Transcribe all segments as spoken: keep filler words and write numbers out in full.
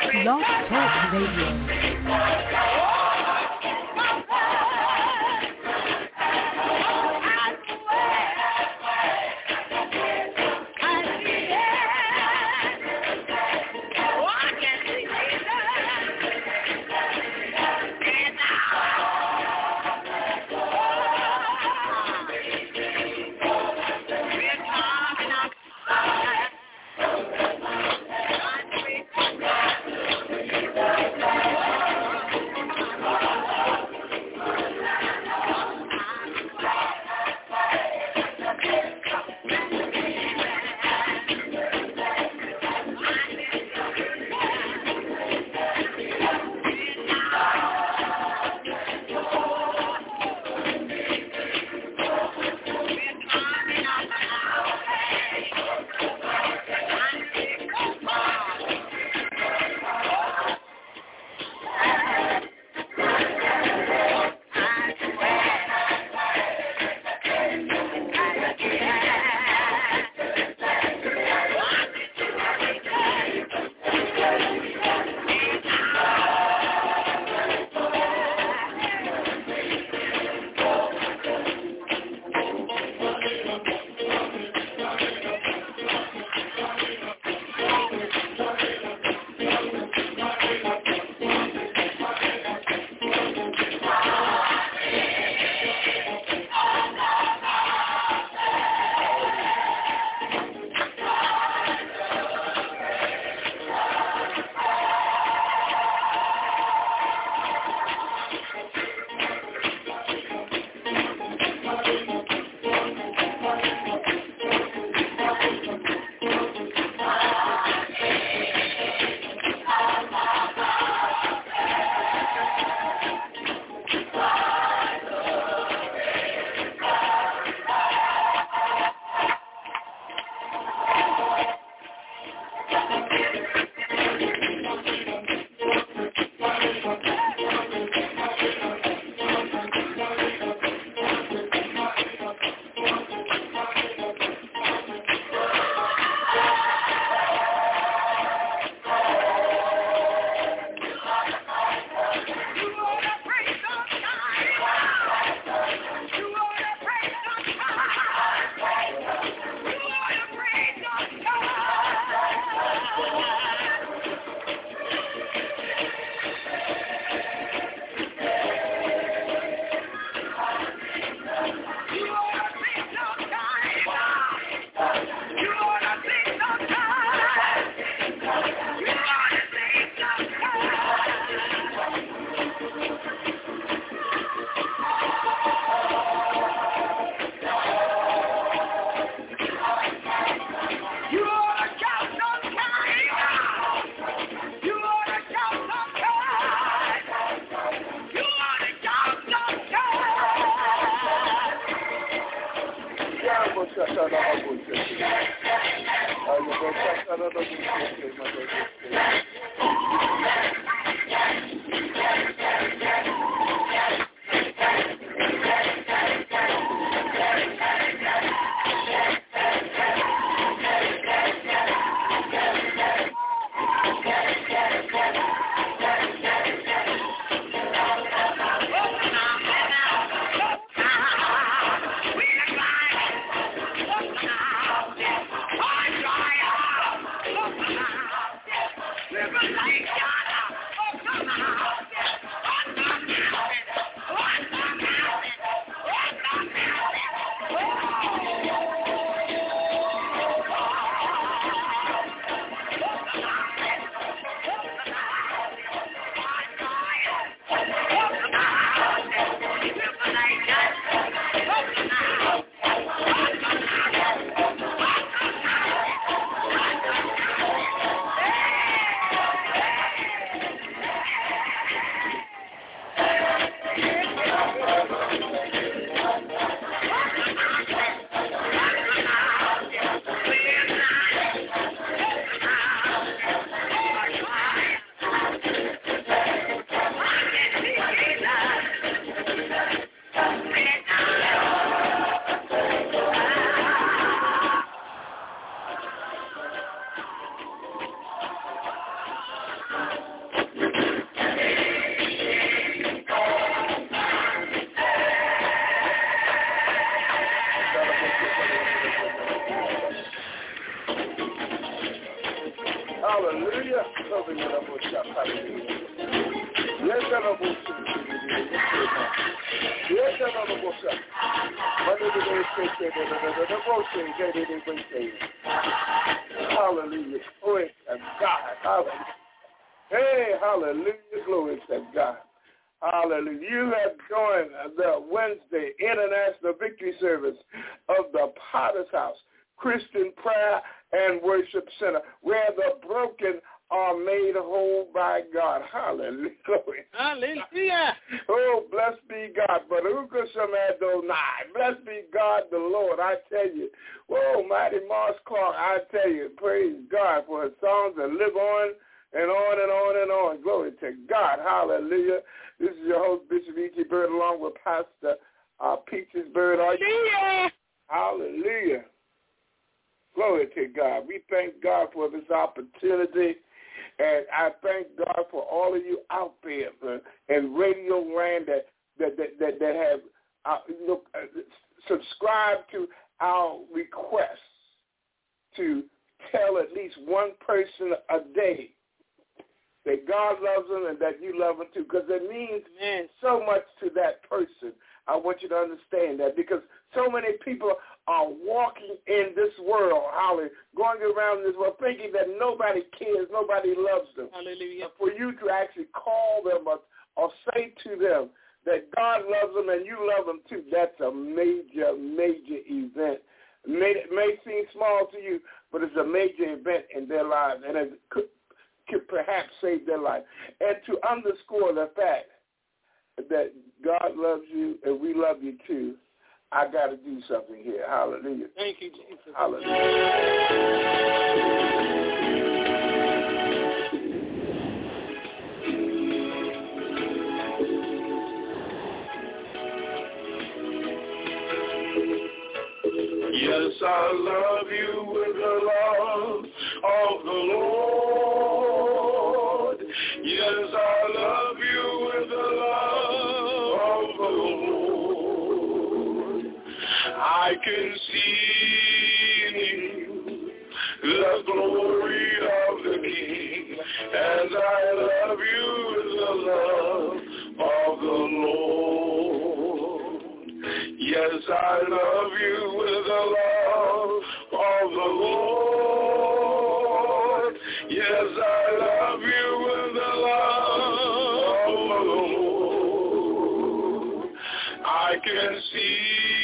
Blog Talk Radio. Hallelujah. Yes, I know what Yes, I know what Hallelujah. Glory to God. Hallelujah. Hey, hallelujah. Glory to God. Hallelujah. You have joined the Wednesday International Victory Service of the Potter's House Christian Prayer and Worship Center, where the broken are made whole by God. Hallelujah. Hallelujah. Oh, blessed be God. But blessed be God the Lord. I tell you. Oh, mighty Mars Clark, I tell you, praise God for his songs that live on and on and on and on. Glory to God. Hallelujah. This is your host, Bishop E T Bird, along with Pastor uh, Peaches Bird. Hallelujah. Hallelujah. Glory to God. We thank God for this opportunity. And I thank God for all of you out there uh, in Radio Land that that that, that, that have uh, look, uh, subscribed to our request to tell at least one person a day that God loves them and that you love them too, because it means Amen. so much to that person. I want you to understand that, because so many people are walking in this world, Holly, going around this world thinking that nobody cares, nobody loves them. Hallelujah. And for you to actually call them or, or say to them that God loves them and you love them too, that's a major, major event. It may, it may seem small to you, but it's a major event in their lives, and it could, could perhaps save their life. And to underscore the fact that God loves you and we love you too, I got to do something here. Hallelujah. Thank you, Jesus. Hallelujah. Yes, I love you with the love of the Lord. Yes, I love you with the love of the Lord. I can see in you the glory of the King, as I love you with the love of the Lord. Yes, I love you with the love of the Lord. Yes, I love you with the love of the Lord. I can see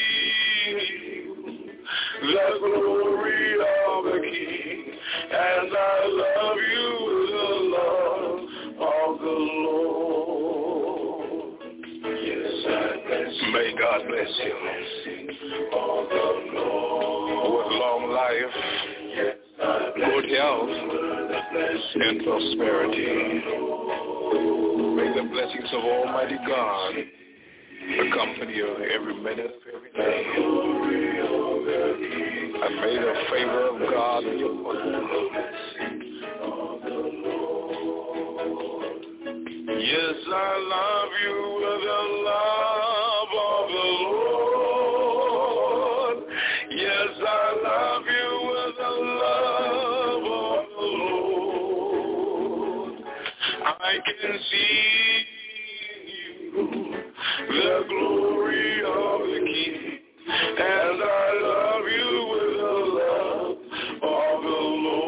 the glory of the King, and I love you with the love of the Lord. Yes, I bless you. May God bless you. With long life, good health, and prosperity. May the blessings of Almighty God accompany you every minute of every day. And may the favor of God be upon you. Yes, I love you with the love of the Lord. Yes, I love you with the love of the Lord. I can see you, the glory of the King, and I love you with the love of the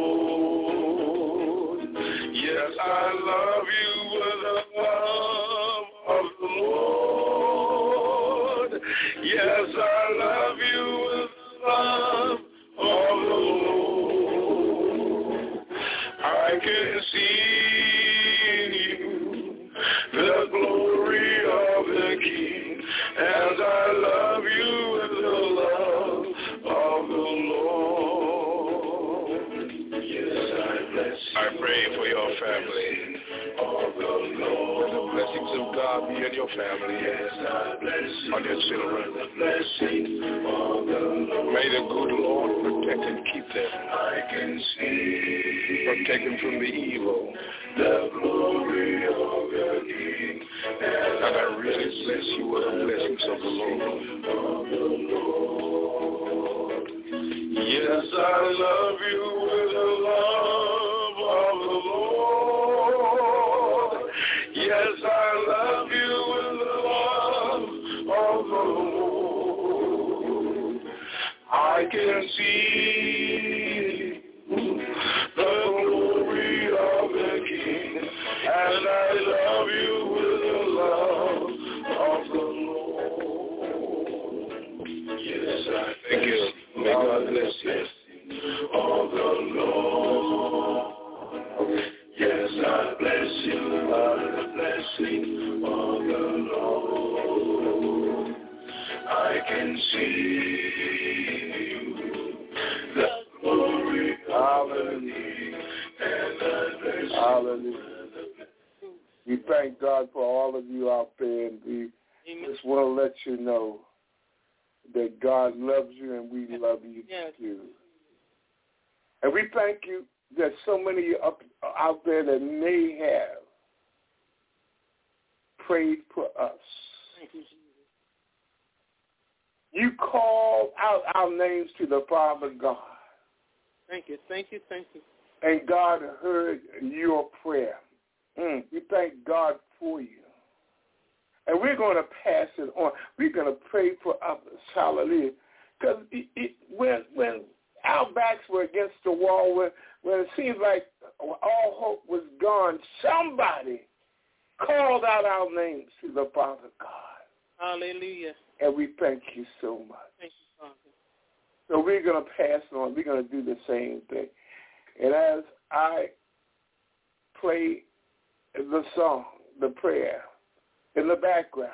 Lord. Yes, I love you with the love of the Lord. Yes, I love you with the love of the Lord. I can see in you the glory of the King, as I love you with the love of the Lord. Yes, I bless you. I pray for your family. The blessings of God be in your family, on your children. May the good Lord protect and keep them. Protect them from the evil. The glory of the King. And I really bless you with the blessings of the Lord. Yes, I love you with the love of can see the glory of the King, and I love you with the love of the Lord. Yes, I thank you. May God bless you. Of the Lord. Yes, I bless you by the blessing of the Lord. I can see the glory of the King, and I bless you. Hallelujah. We thank God for all of you out there, and we just want to let you know that God loves you and we love you Yes. too. And we thank you. There's so many up, out there that may have prayed for us. Thank you, Jesus. You called out our names to the Father God. Thank you, thank you, thank you. And God heard your prayer. Mm, we thank God for you. And we're going to pass it on. We're going to pray for others. Hallelujah. Because when, when our backs were against the wall, when, when it seemed like all hope was gone, somebody called out our names to the Father God. Hallelujah. And we thank you so much. Thank you, Father. So we're going to pass it on. We're going to do the same thing. And as I play the song, the prayer, in the background,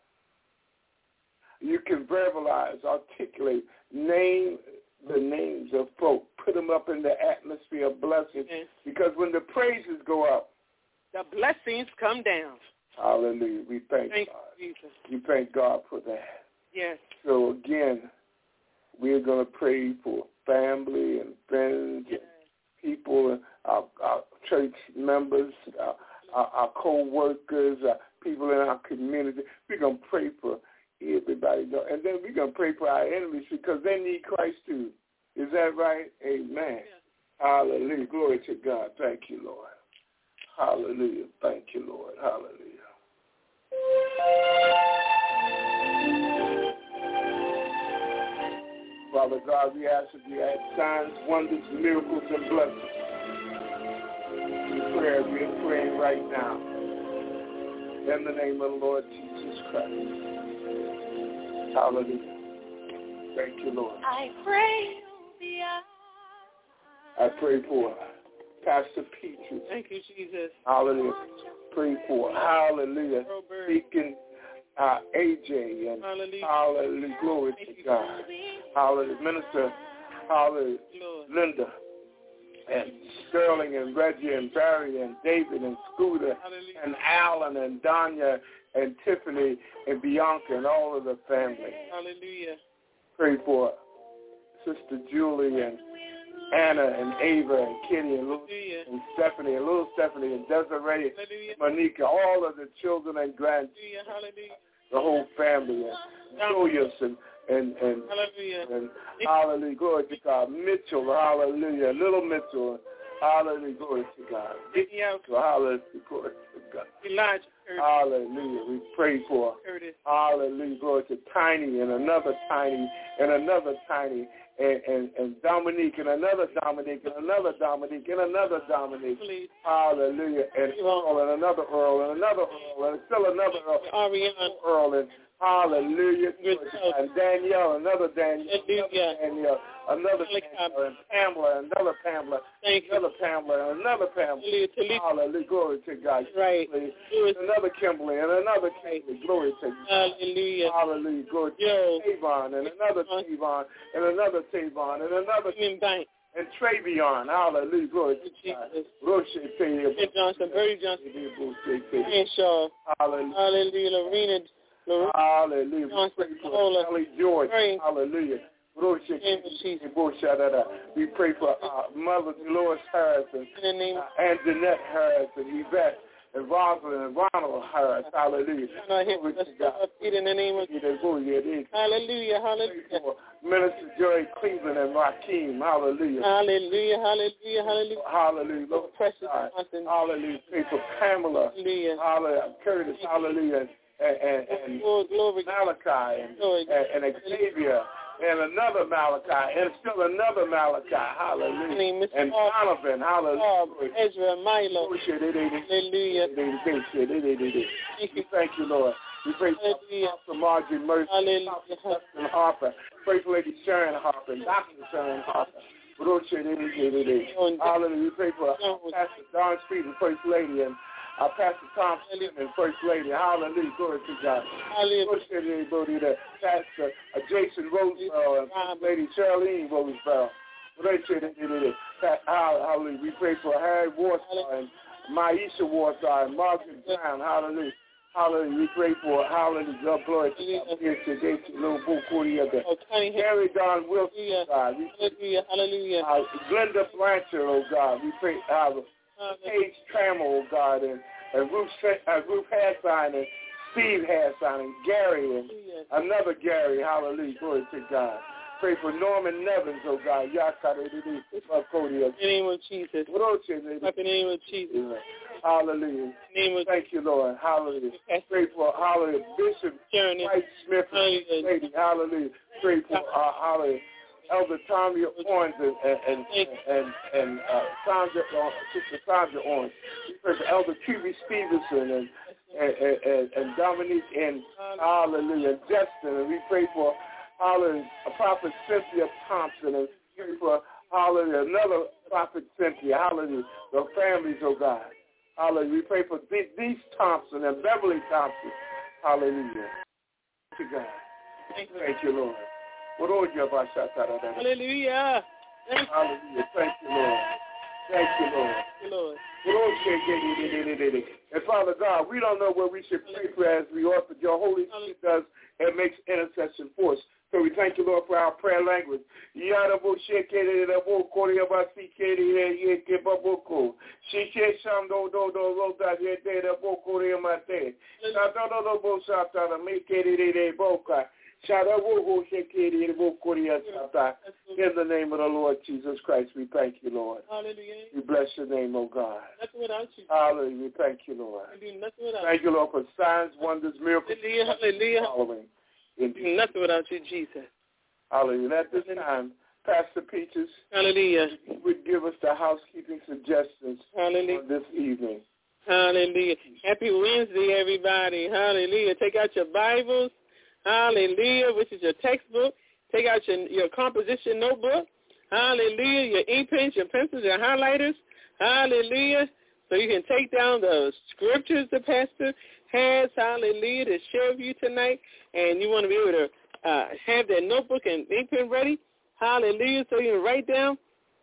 you can verbalize, articulate, name the names of folk, put them up in the atmosphere of blessing, Yes. because when the praises go up, the blessings come down. hallelujah, we thank, Thank God. you, Jesus. We thank God for that. Yes. So again, we're going to pray for family and friends Yes. and people, our, our church members, our, our, our co-workers, our people in our community. We're going to pray for everybody. And then we're going to pray for our enemies because they need Christ too. Is that right? Amen. Yes. Hallelujah. Glory to God. Thank you, Lord. Hallelujah. Thank you, Lord. Hallelujah. Father God, we ask that you add signs, wonders, miracles, and blessings. The prayer we are praying right now. In the name of the Lord Jesus Christ. Hallelujah. Thank you, Lord. I pray I pray for Pastor Peaches. Thank you, Jesus. Hallelujah. Pray for, hallelujah, Robert. Deacon uh, A J and Hallelujah. hallelujah, glory Thank to you, God. Hallelujah, Minister, hallelujah, Lord. Linda and Sterling and Reggie and Barry and David and Scooter Hallelujah. and Alan and Danya and Tiffany and Bianca and all of the family. Hallelujah. Pray for Sister Julie and Anna and Ava and Kitty and, little, Hallelujah. and Stephanie and little Stephanie and Desiree, Hallelujah. Monica, all of the children and grandchildren, Hallelujah. the whole family, and Julius and and and, Hallelujah. and hallelujah, glory to God, Mitchell, hallelujah, little Mitchell, hallelujah, glory to God, Yeah. hallelujah, glory to God, Elijah Curtis. hallelujah. We pray for Curtis. hallelujah, glory to Tiny and another Tiny and another Tiny. And, and, and Dominique, and another Dominique, and another Dominique, and another Dominique. Please. Hallelujah. And Earl, and another Earl, and another Earl, and still another Earl. Ariana. Earl, and hallelujah. And Danielle, another Danielle, Hallelujah. another Danielle, another Danielle, and Pamela, another Pamela, Thank you. another Pamela, and another Pamela. Hallelujah. Hallelujah. Glory to God. Right. Another Kimberly, and another Kimberly. Glory to God. Hallelujah. Hallelujah. Glory to Yo. Tavon, and another Tavon, and another Tavon, and another Women Bank. and Travion. Hallelujah. Glory to God. Jesus. Roche Ed Johnson. Bertie Johnson. Henshaw. Hallelujah. Hallelujah. Lorena. Lorena. Hallelujah. We Johnson. pray for Paula. Kelly George. Pray. Hallelujah. Roche. Name of Jesus. We pray for uh, Mother Dolores Harris and, In the name uh, of and Jeanette Harris and Yvette and Rosalind and Ronald Harris. Hallelujah. God. Hit Glory to us God. up in the name of Hallelujah. Pray Hallelujah. for Minister Joey Cleveland and Rakeem. Hallelujah. Hallelujah. Hallelujah. Hallelujah. Hallelujah. Lord Precious God. Johnson. Hallelujah. Pray for Pamela. Hallelujah. Hallelujah. Curtis. Hallelujah. And, and, and Lord, glory. Malachi and, Lord. and, and Xavier. and another Malachi, and still another Malachi, hallelujah, and Donovan, hallelujah. Ezra, Milo, hallelujah. We thank you, Lord. We pray for Pastor Margie Mercy, Pastor Justin Harper, pray for Lady Sharon Harper, Doctor Sharon Harper. Hallelujah. We pray for Pastor Don Street and First Lady, and uh, Pastor Tom and First Lady. Hallelujah. Glory to God. Hallelujah. Pastor uh, Jason Rosebell and Lady Charlene Rosebell. Hallelujah. We pray for Harry Warstar and Maisha Warstar and Margaret Brown. Hallelujah. Hallelujah. We pray for hallelujah. God, glory to God. Gary Don Wilson, God. Hallelujah. Hallelujah. Uh, Glenda Blanchard, oh God. We pray uh, Paige Trammell, oh God, and, and Ruth, uh, Ruth Hassan and Steve Hassan and Gary and another Gary. Hallelujah. Glory to God. Pray for Norman Nevins, oh God. In the name of Jesus. In the name of Jesus. Hallelujah. Name of Thank you, Lord. Hallelujah. Pray for hallelujah. Bishop White Smith, lady. Hallelujah. Pray for uh, hallelujah. Elder Tommy Owens and and and and, and uh, Sandra, uh, Sister Sandra Owens. We pray for Elder Q B Stevenson and and, and and Dominique and hallelujah and Justin, and we pray for hallelujah Prophet Cynthia Thompson, and we pray for hallelujah another Prophet Cynthia. Hallelujah the families, oh God. Hallelujah. We pray for Denise Thompson and Beverly Thompson. Hallelujah. To God. Thank you, Thank you Lord. Hallelujah. Thank Hallelujah. Thank you, Lord. Thank you, Lord. you, Lord. And Father God, we don't know what we should pray for as we ought, but your Holy Spirit does and makes intercession for us. So we thank you, Lord, for our prayer language. In the name of the Lord Jesus Christ, we thank you, Lord. Hallelujah. We bless your name, oh God. Nothing without you. Hallelujah. We thank you, Lord. We do nothing without Thank you, Lord, for signs, wonders, miracles, Hallelujah. Hallelujah. following. We do nothing without you, Jesus. Hallelujah. And at this time, Pastor Peaches Hallelujah. would give us the housekeeping suggestions Hallelujah. on this evening. Hallelujah. Happy Wednesday, everybody. Hallelujah. Take out your Bibles. Hallelujah, which is your textbook. Take out your, your composition notebook. Hallelujah. Your ink pens, your pencils, your highlighters. Hallelujah. So you can take down the scriptures the pastor has. Hallelujah. To share with you tonight. And you want to be able to uh, have that notebook and ink pen ready. Hallelujah. So you can write down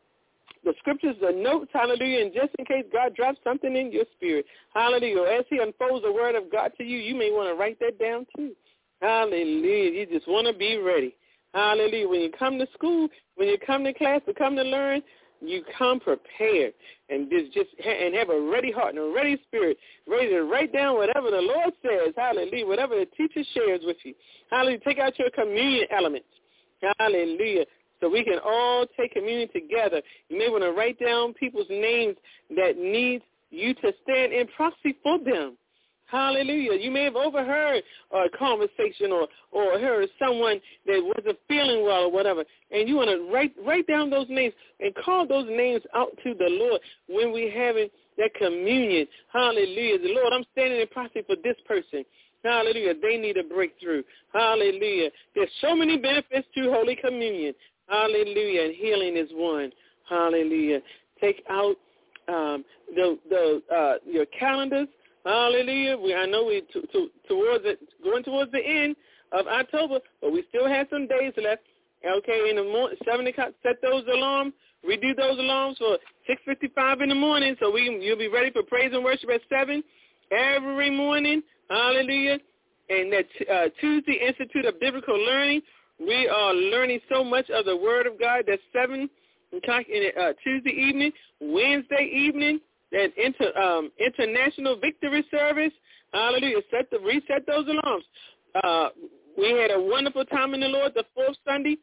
the scriptures, the notes, hallelujah, and just in case God drops something in your spirit, hallelujah, as he unfolds the word of God to you, you may want to write that down too. Hallelujah. You just want to be ready. Hallelujah. When you come to school, when you come to class to come to learn, you come prepared and just, just and have a ready heart and a ready spirit, ready to write down whatever the Lord says. Hallelujah. Whatever the teacher shares with you. Hallelujah. Take out your communion elements. Hallelujah. So we can all take communion together. You may want to write down people's names that need you to stand in proxy for them. Hallelujah. You may have overheard a conversation or, or heard someone that wasn't feeling well or whatever, and you want to write write down those names and call those names out to the Lord when we're having that communion. Hallelujah. The Lord, I'm standing in proxy for this person. Hallelujah. They need a breakthrough. Hallelujah. There's so many benefits to Holy Communion. Hallelujah. And healing is one. Hallelujah. Take out um, the the uh, your calendars. Hallelujah. We, I know we to, to, towards it, going towards the end of October, but we still have some days left. Okay, in the morning, seven o'clock, set those alarms. Redo those alarms for six fifty-five in the morning, so we you'll be ready for praise and worship at seven every morning. Hallelujah. And that uh, Tuesday Institute of Biblical Learning, we are learning so much of the Word of God. That's seven o'clock in uh, Tuesday evening, Wednesday evening. That inter, um, international victory service, hallelujah, set the, reset those alarms. Uh, we had a wonderful time in the Lord the fourth Sunday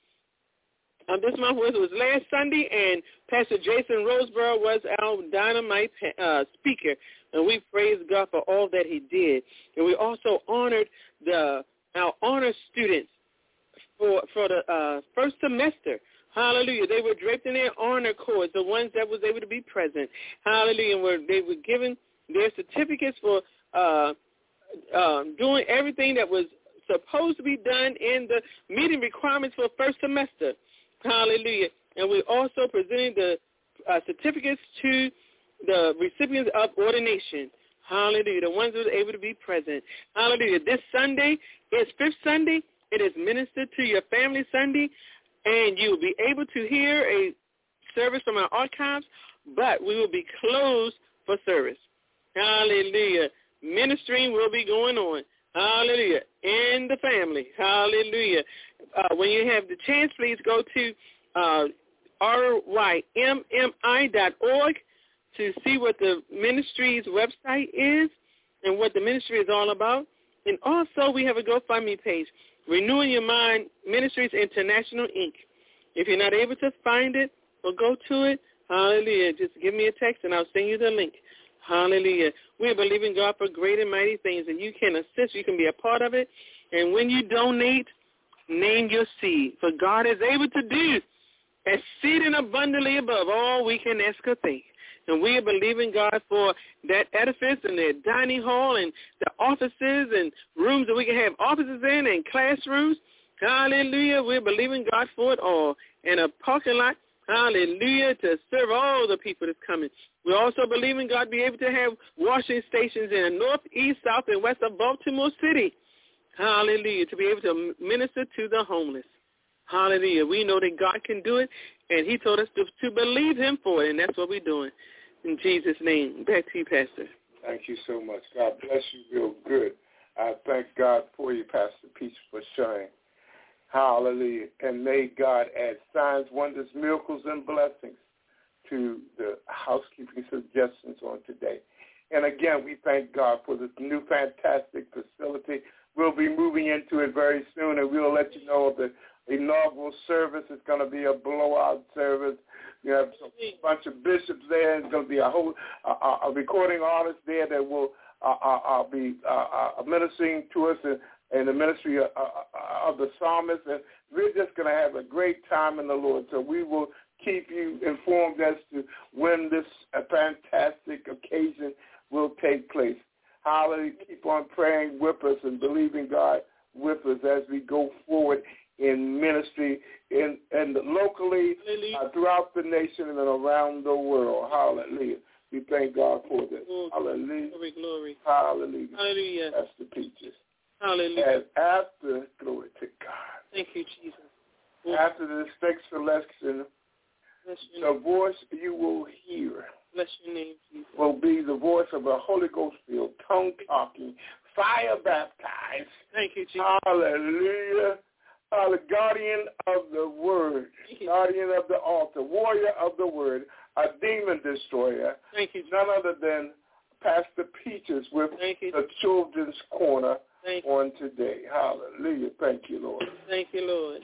of this month, was, was last Sunday, and Pastor Jason Roseborough was our dynamite uh, speaker, and we praise God for all that he did. And we also honored the our honor students for for the uh, first semester. Hallelujah. They were draped in their honor cords, the ones that was able to be present. Hallelujah. And were, they were given their certificates for uh, um, doing everything that was supposed to be done in the meeting requirements for first semester. Hallelujah. And we also presented the uh, certificates to the recipients of ordination. Hallelujah. The ones that were able to be present. Hallelujah. This Sunday is Fifth Sunday. It is Minister to Your Family Sunday. And you will be able to hear a service from our archives, but we will be closed for service. Hallelujah. Ministering will be going on. Hallelujah. In the family. Hallelujah. Uh, when you have the chance, please go to uh, R Y M M I dot org to see what the ministry's website is and what the ministry is all about. And also we have a GoFundMe page, Renewing Your Mind Ministries International, Incorporated. If you're not able to find it or go to it, hallelujah, just give me a text and I'll send you the link. Hallelujah. We are believing God for great and mighty things, and you can assist. You can be a part of it. And when you donate, name your seed. For God is able to do exceeding abundantly above all we can ask or think. And we are believing God for that edifice and that dining hall and the offices and rooms that we can have offices in and classrooms. Hallelujah. We're believing God for it all. And a parking lot, hallelujah, to serve all the people that's coming. We also believe in God be able to have washing stations in the north, east, south, and west of Baltimore City. Hallelujah. To be able to minister to the homeless. Hallelujah. We know that God can do it, and he told us to, to believe him for it, and that's what we're doing. In Jesus' name. Back to you, Pastor. Thank you so much. God bless you real good. I thank God for you, Pastor Peach, for sharing. Hallelujah. And may God add signs, wonders, miracles, and blessings to the housekeeping suggestions on today. And again, we thank God for this new fantastic facility. We'll be moving into it very soon, and we'll let you know of the inaugural service. It's going to be a blowout service. We have a bunch of bishops there. It's going to be a whole uh, a recording artist there that will uh, uh, be uh, uh, ministering to us in, in the ministry of, uh, of the psalmist. And we're just going to have a great time in the Lord. So we will keep you informed as to when this uh, fantastic occasion will take place. Hallelujah. Keep on praying with us and believing God with us as we go forward in ministry in and locally uh, throughout the nation and around the world. Hallelujah. We thank God for this. Glory, Hallelujah. Glory, glory. Hallelujah. Hallelujah. That's the Peaches. Hallelujah. And after, glory to God. Thank you, Jesus. After this next selection, the voice you will hear Bless your name, Jesus. will be the voice of a Holy Ghost-filled, tongue-talking, fire-baptized. Thank you, Jesus. Hallelujah. Uh, the guardian of the word, guardian of the altar, warrior of the word, a demon destroyer. Thank you, none other than Pastor Peaches with you, the Children's Corner Thank on today. Hallelujah. Thank you, Lord. Thank you, Lord.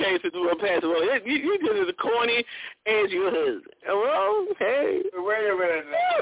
say, well, Pastor, well, you, you just as corny as your husband. Well, hey. Wait a minute.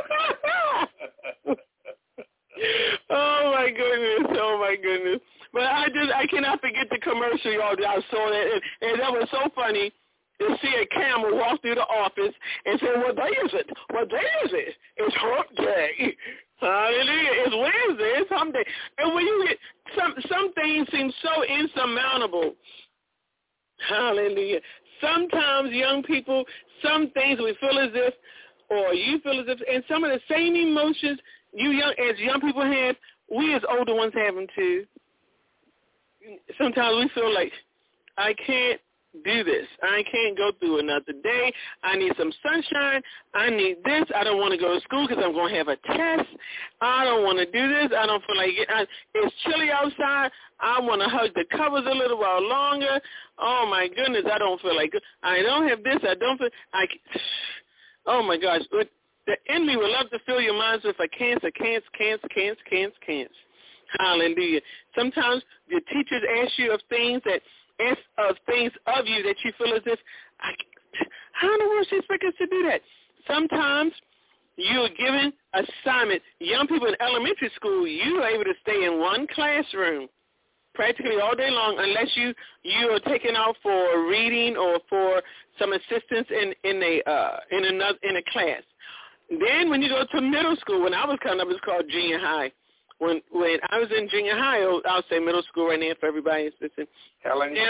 Oh my goodness! Oh my goodness! But I just I cannot forget the commercial, y'all. I saw that, and, and that was so funny to see a camel walk through the office and say, "What day is it? What day is it? It's hump day. Hallelujah! It's Wednesday. It's hump day." And when you get some some things seem so insurmountable. Hallelujah! Sometimes young people, some things we feel as if, or you feel as if, and some of the same emotions you young as young people have, we as older ones have them too. Sometimes we feel like, I can't do this. I can't go through another day. I need some sunshine. I need this. I don't want to go to school because I'm going to have a test. I don't want to do this. I don't feel like it. I, it's chilly outside. I want to hug the covers a little while longer. Oh, my goodness. I don't feel like it. I don't have this. I don't feel I. Oh, my gosh. The enemy would love to fill your minds with a cancer, cancer, cancer, cancer, cancer, cancer. Hallelujah. Sometimes your teachers ask you of things that ask of things of you that you feel as if, I, how in the world she expect us to do that? Sometimes you're given assignment. Young people in elementary school, you are able to stay in one classroom practically all day long unless you you are taken out for reading or for some assistance in in a uh, in another in a class. Then when you go to middle school, when I was coming up, it was called junior high. When when I was in junior high, I'll say middle school right now for everybody listening. Helen yeah.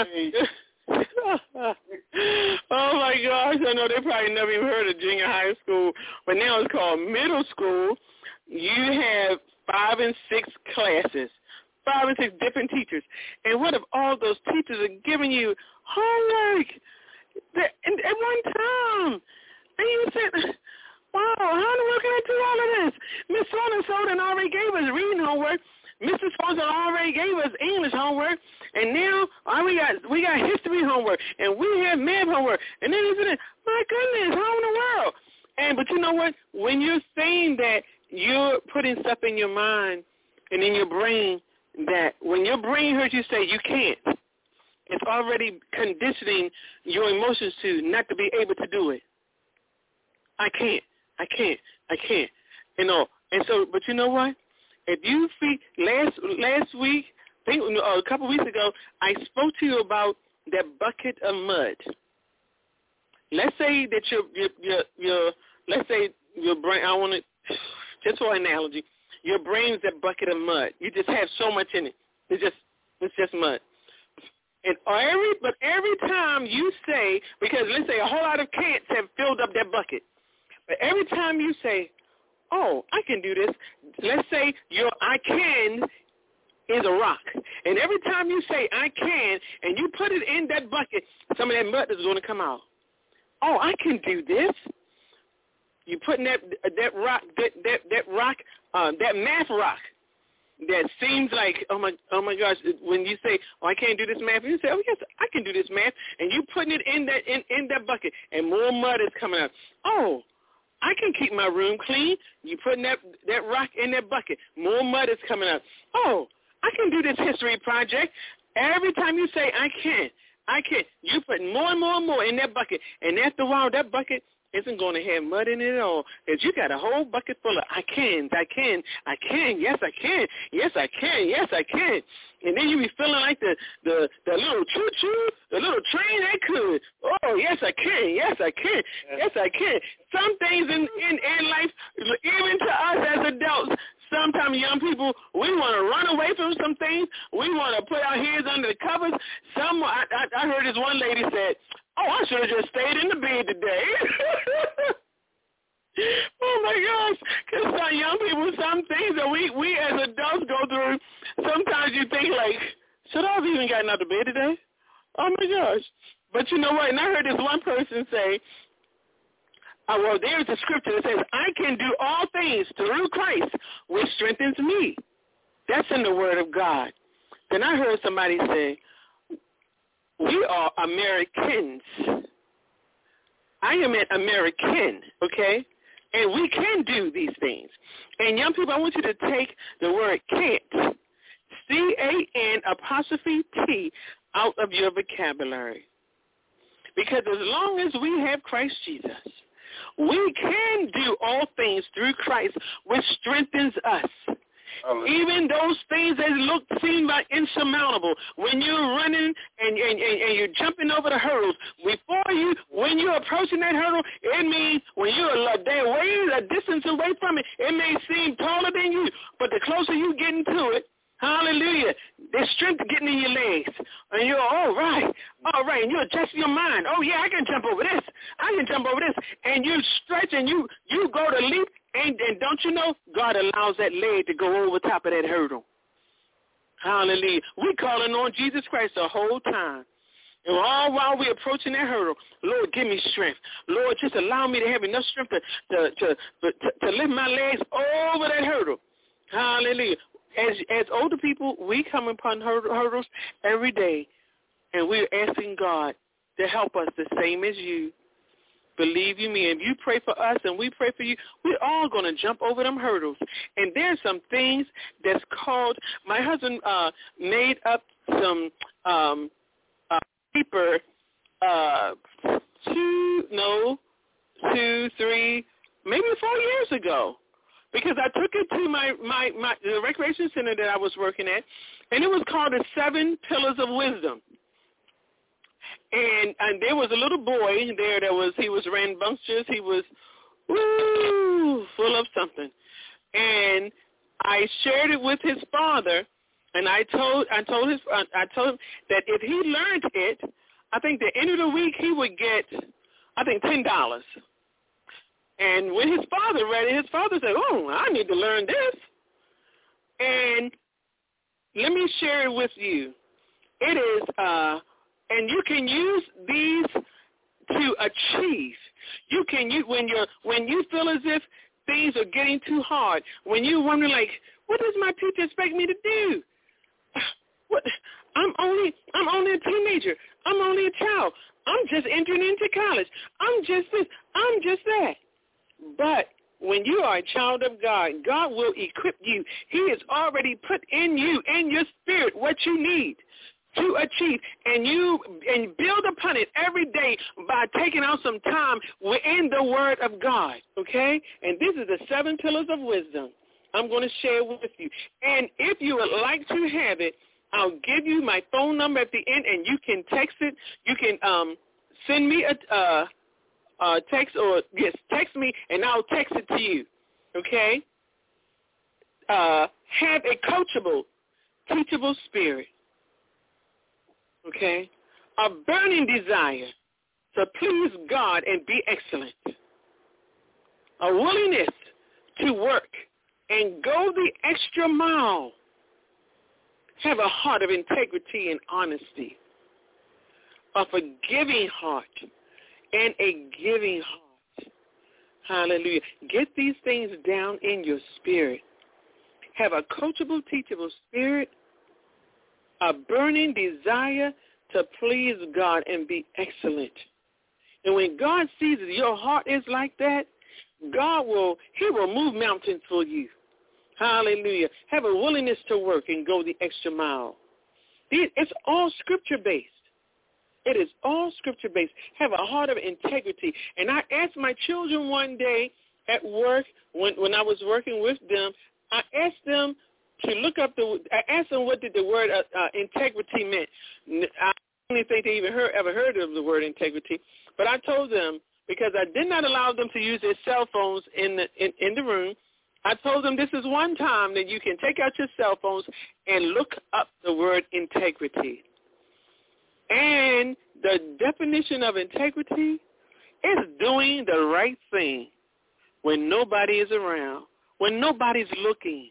Oh, my gosh. I know they probably never even heard of junior high school, but now it's called middle school. You have five and six classes, five and six different teachers. And what if all those teachers are giving you homework at one time? And you said, wow, how in the world can I do all of this? Miss So-and-so done already gave us reading homework. Missus So-and-so already gave us English homework. And now oh, we got we got history homework. And we have math homework. And then isn't it, my goodness, how in the world? And but you know what? When you're saying that, you're putting stuff in your mind and in your brain that when your brain hears you say you can't, it's already conditioning your emotions to not to be able to do it. I can't. I can't. I can't. You know, and so, but you know what? If you see, last last week, I think uh, a couple weeks ago, I spoke to you about that bucket of mud. Let's say that your your your, your let's say your brain. I want to just for analogy, your brain's that bucket of mud. You just have so much in it. It's just it's just mud. And every but every time you say, because let's say a whole lot of cans have filled up that bucket. But every time you say, oh, I can do this, let's say your I can is a rock. And every time you say I can and you put it in that bucket, some of that mud is going to come out. Oh, I can do this. You put in that that rock, that that, that rock, uh, that math rock that seems like, oh my oh my gosh, when you say, oh, I can't do this math, and you say, oh, yes, I can do this math, and you putting it in that in, in that bucket, and more mud is coming out. Oh, I can keep my room clean. You putting that that rock in that bucket. More mud is coming out. Oh, I can do this history project. Every time you say, I can, I can, you put more and more and more in that bucket. And after a while, that bucket isn't going to have mud in it at all. Because you got a whole bucket full of, I can, I can, I can, yes, I can, yes, I can, yes, I can. And then you be feeling like the, the, the little choo-choo, the little train that could. Oh, yes, I can, yes, I can, yes, I can. Some things in, in, in life, even to us as adults, sometimes young people, we want to run away from some things. We want to put our heads under the covers. Some, I, I, I heard this one lady said, oh, I should have just stayed in the bed today. Oh, my gosh. Because some young people, some things that we, we as adults go through, sometimes you think like, should I have even gotten out of bed today? Oh, my gosh. But you know what? And I heard this one person say, Uh, well, there's a scripture that says, I can do all things through Christ, which strengthens me. That's in the Word of God. Then I heard somebody say, we are Americans. I am an American, okay? And we can do these things. And young people, I want you to take the word can't, C A N apostrophe T, out of your vocabulary. Because as long as we have Christ Jesus, we can do all things through Christ, which strengthens us. Hallelujah. Even those things that look seem like insurmountable, when you're running and, and, and, and you're jumping over the hurdles, before you, when you're approaching that hurdle, it means when you're a day away, a distance away from it, it may seem taller than you, but the closer you get into it, hallelujah, there's strength getting in your legs. And you're all right, all right, and you adjust your mind. Oh, yeah, I can jump over this. I can jump over this. And you stretch and you, you go to leap. And, and don't you know, God allows that leg to go over top of that hurdle. Hallelujah. We're calling on Jesus Christ the whole time. And all while we're approaching that hurdle, Lord, give me strength. Lord, just allow me to have enough strength to, to, to, to, to lift my legs over that hurdle. Hallelujah. As, as older people, we come upon hurdles every day, and we're asking God to help us the same as you. Believe you me, if you pray for us and we pray for you, we're all going to jump over them hurdles. And there's some things that's called, my husband uh, made up some um, uh, paper uh, two, no, two, three, maybe four years ago. Because I took it to my, my, my the recreation center that I was working at, and it was called the Seven Pillars of Wisdom. And and there was a little boy there that was, he was rambunctious, he was, woo, full of something. And I shared it with his father, and I told I told his I told him that if he learned it, I think the end of the week he would get, I think, ten dollars. And when his father read it, his father said, oh, I need to learn this. And let me share it with you. It is, uh, and you can use these to achieve. You can, you, when, you're, when you feel as if things are getting too hard, when you're wondering, like, what does my teacher expect me to do? What? I'm only, I'm only a teenager. I'm only a child. I'm just entering into college. I'm just this. I'm just that. But when you are a child of God, God will equip you. He has already put in you, in your spirit, what you need to achieve. And you and build upon it every day by taking out some time within the Word of God, okay? And this is the seven pillars of wisdom I'm going to share with you. And if you would like to have it, I'll give you my phone number at the end, and you can text it. You can um, send me a uh, uh, text, or yes, text me, and I'll text it to you. Okay? Uh, have a coachable, teachable spirit. Okay? A burning desire to please God and be excellent. A willingness to work and go the extra mile. Have a heart of integrity and honesty. A forgiving heart and a giving heart. Hallelujah. Get these things down in your spirit. Have a coachable, teachable spirit. A burning desire to please God and be excellent. And when God sees that your heart is like that, God will, he will move mountains for you. Hallelujah. Have a willingness to work and go the extra mile. It's all scripture-based. It is all scripture-based. Have a heart of integrity. And I asked my children one day at work, when, when I was working with them, I asked them to look up the, I asked them what did the word uh, uh, integrity meant. I don't even think they even heard, ever heard of the word integrity. But I told them, because I did not allow them to use their cell phones in the, in, in the room, I told them this is one time that you can take out your cell phones and look up the word integrity. And the definition of integrity is doing the right thing when nobody is around, when nobody's looking.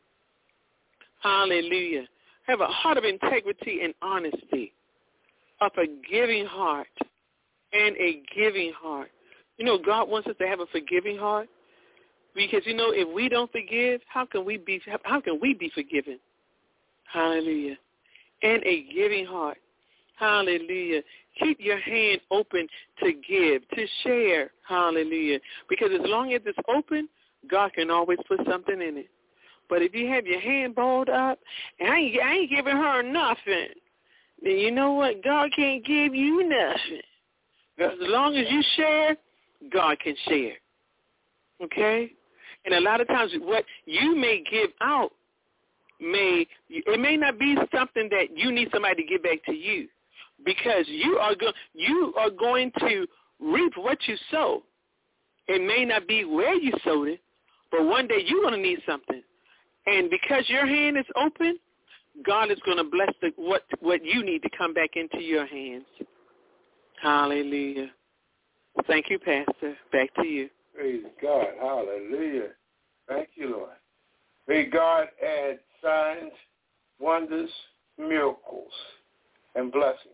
Hallelujah. Have a heart of integrity and honesty, a forgiving heart, and a giving heart. You know, God wants us to have a forgiving heart. Because, you know, if we don't forgive, how can we be how can we be forgiven? Hallelujah. And a giving heart. Hallelujah. Keep your hand open to give, to share. Hallelujah. Because as long as it's open, God can always put something in it. But if you have your hand balled up, and I ain't, I ain't giving her nothing, then you know what? God can't give you nothing. As long as you share, God can share. Okay? And a lot of times what you may give out may, it may not be something that you need somebody to give back to you, because you are, go, you are going to reap what you sow. It may not be where you sowed it, but one day you're going to need something. And because your hand is open, God is going to bless the, what, what you need to come back into your hands. Hallelujah. Thank you, Pastor. Back to you. Praise God. Hallelujah. Thank you, Lord. May God add signs, wonders, miracles, and blessings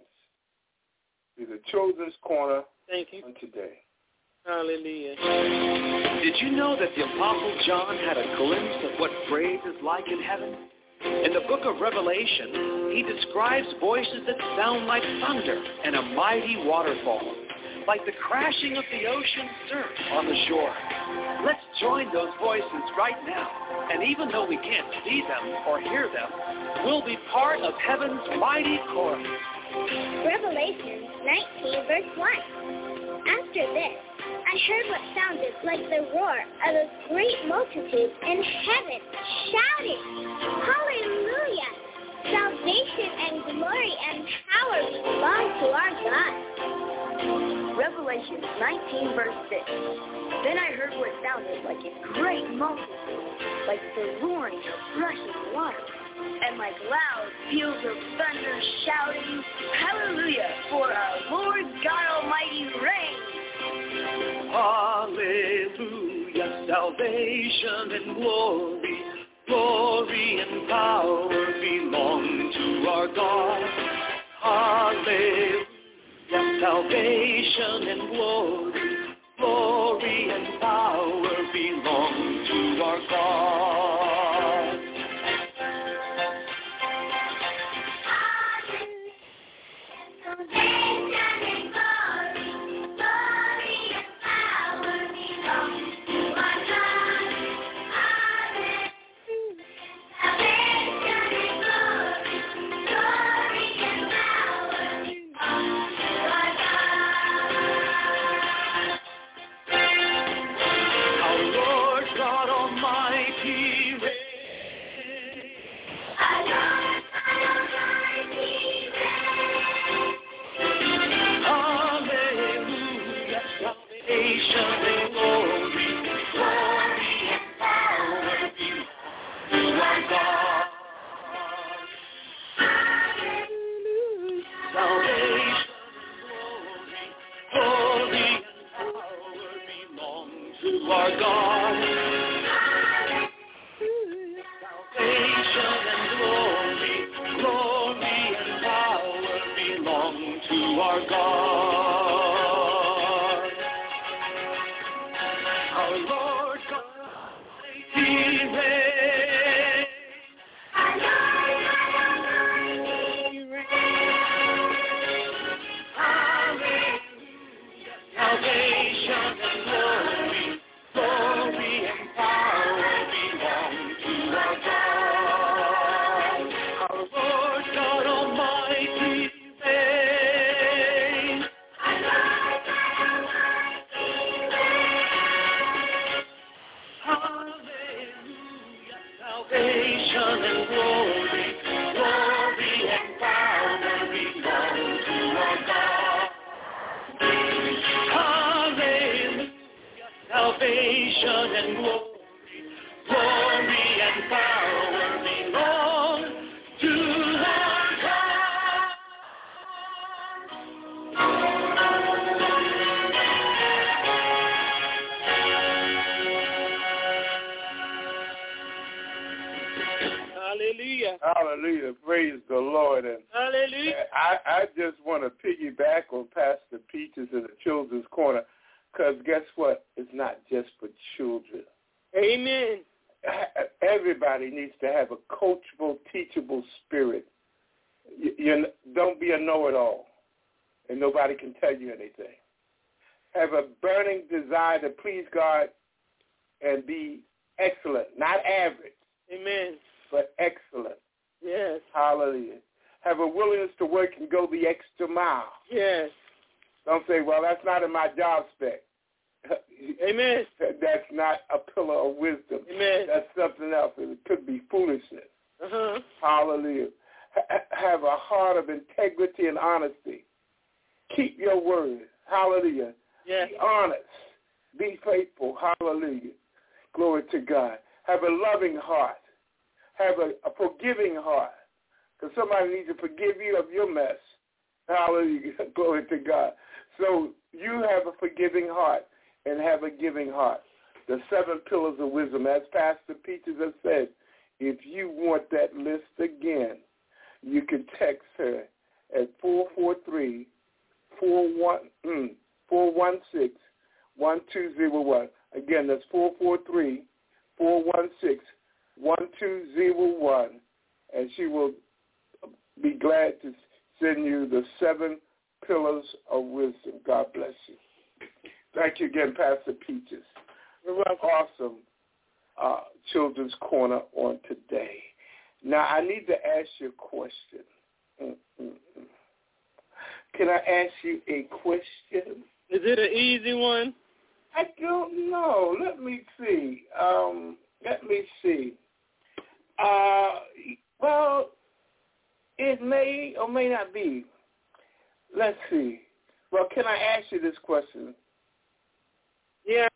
to the Children's Corner. Thank you. On today. Hallelujah. Did you know that the Apostle John had a glimpse of what praise is like in heaven? In the book of Revelation, he describes voices that sound like thunder and a mighty waterfall, like the crashing of the ocean surf on the shore. Let's join those voices right now, and even though we can't see them or hear them, we'll be part of heaven's mighty chorus. Revelation nineteen, verse one. After this, I heard what sounded like the roar of a great multitude in heaven, shouting, Hallelujah! Salvation and glory and power belong to our God. Revelation nineteen, verse six. Then I heard what sounded like a great multitude, like the roaring of rushing water, and like loud peals of thunder shouting, Hallelujah, for our Lord God Almighty reigns. Hallelujah, salvation and glory, glory and power belong to our God. Hallelujah, salvation and glory, glory and power belong to our God. Hallelujah. Praise the Lord. And Hallelujah. I, I just want to piggyback on Pastor Peaches in the Children's Corner, because guess what? It's not just for children. Amen. Everybody needs to have a coachable, teachable spirit. You, you don't be a know-it-all, and nobody can tell you anything. Have a burning desire to please God and be excellent, not average. Amen. But excellent. Yes. Hallelujah. Have a willingness to work and go the extra mile. Yes. Don't say, well, that's not in my job spec. Amen. That's not a pillar of wisdom. Amen. That's something else. It could be foolishness. Uh-huh. Hallelujah. H- have a heart of integrity and honesty. Keep your word. Hallelujah. Yes. Be honest. Be faithful. Hallelujah. Glory to God. Have a loving heart. Have a, a forgiving heart. Because somebody needs to forgive you of your mess. Hallelujah. Glory to God. So you have a forgiving heart and have a giving heart. The seven pillars of wisdom. As Pastor Peaches has said, if you want that list again, you can text her at four four three, four one six, one two zero one. Again, that's four four three, four one six, one two zero one. And she will be glad to send you the seven pillars of wisdom. God bless you. Thank you again, Pastor Peaches. You're welcome. Awesome uh, Children's Corner on today. Now, I need to ask you a question. Mm-mm-mm. Can I ask you a question? Is it an easy one? I don't know. Let me see. Um, let me see. Uh, well, it may or may not be. Let's see. Well, can I ask you this question? Yes.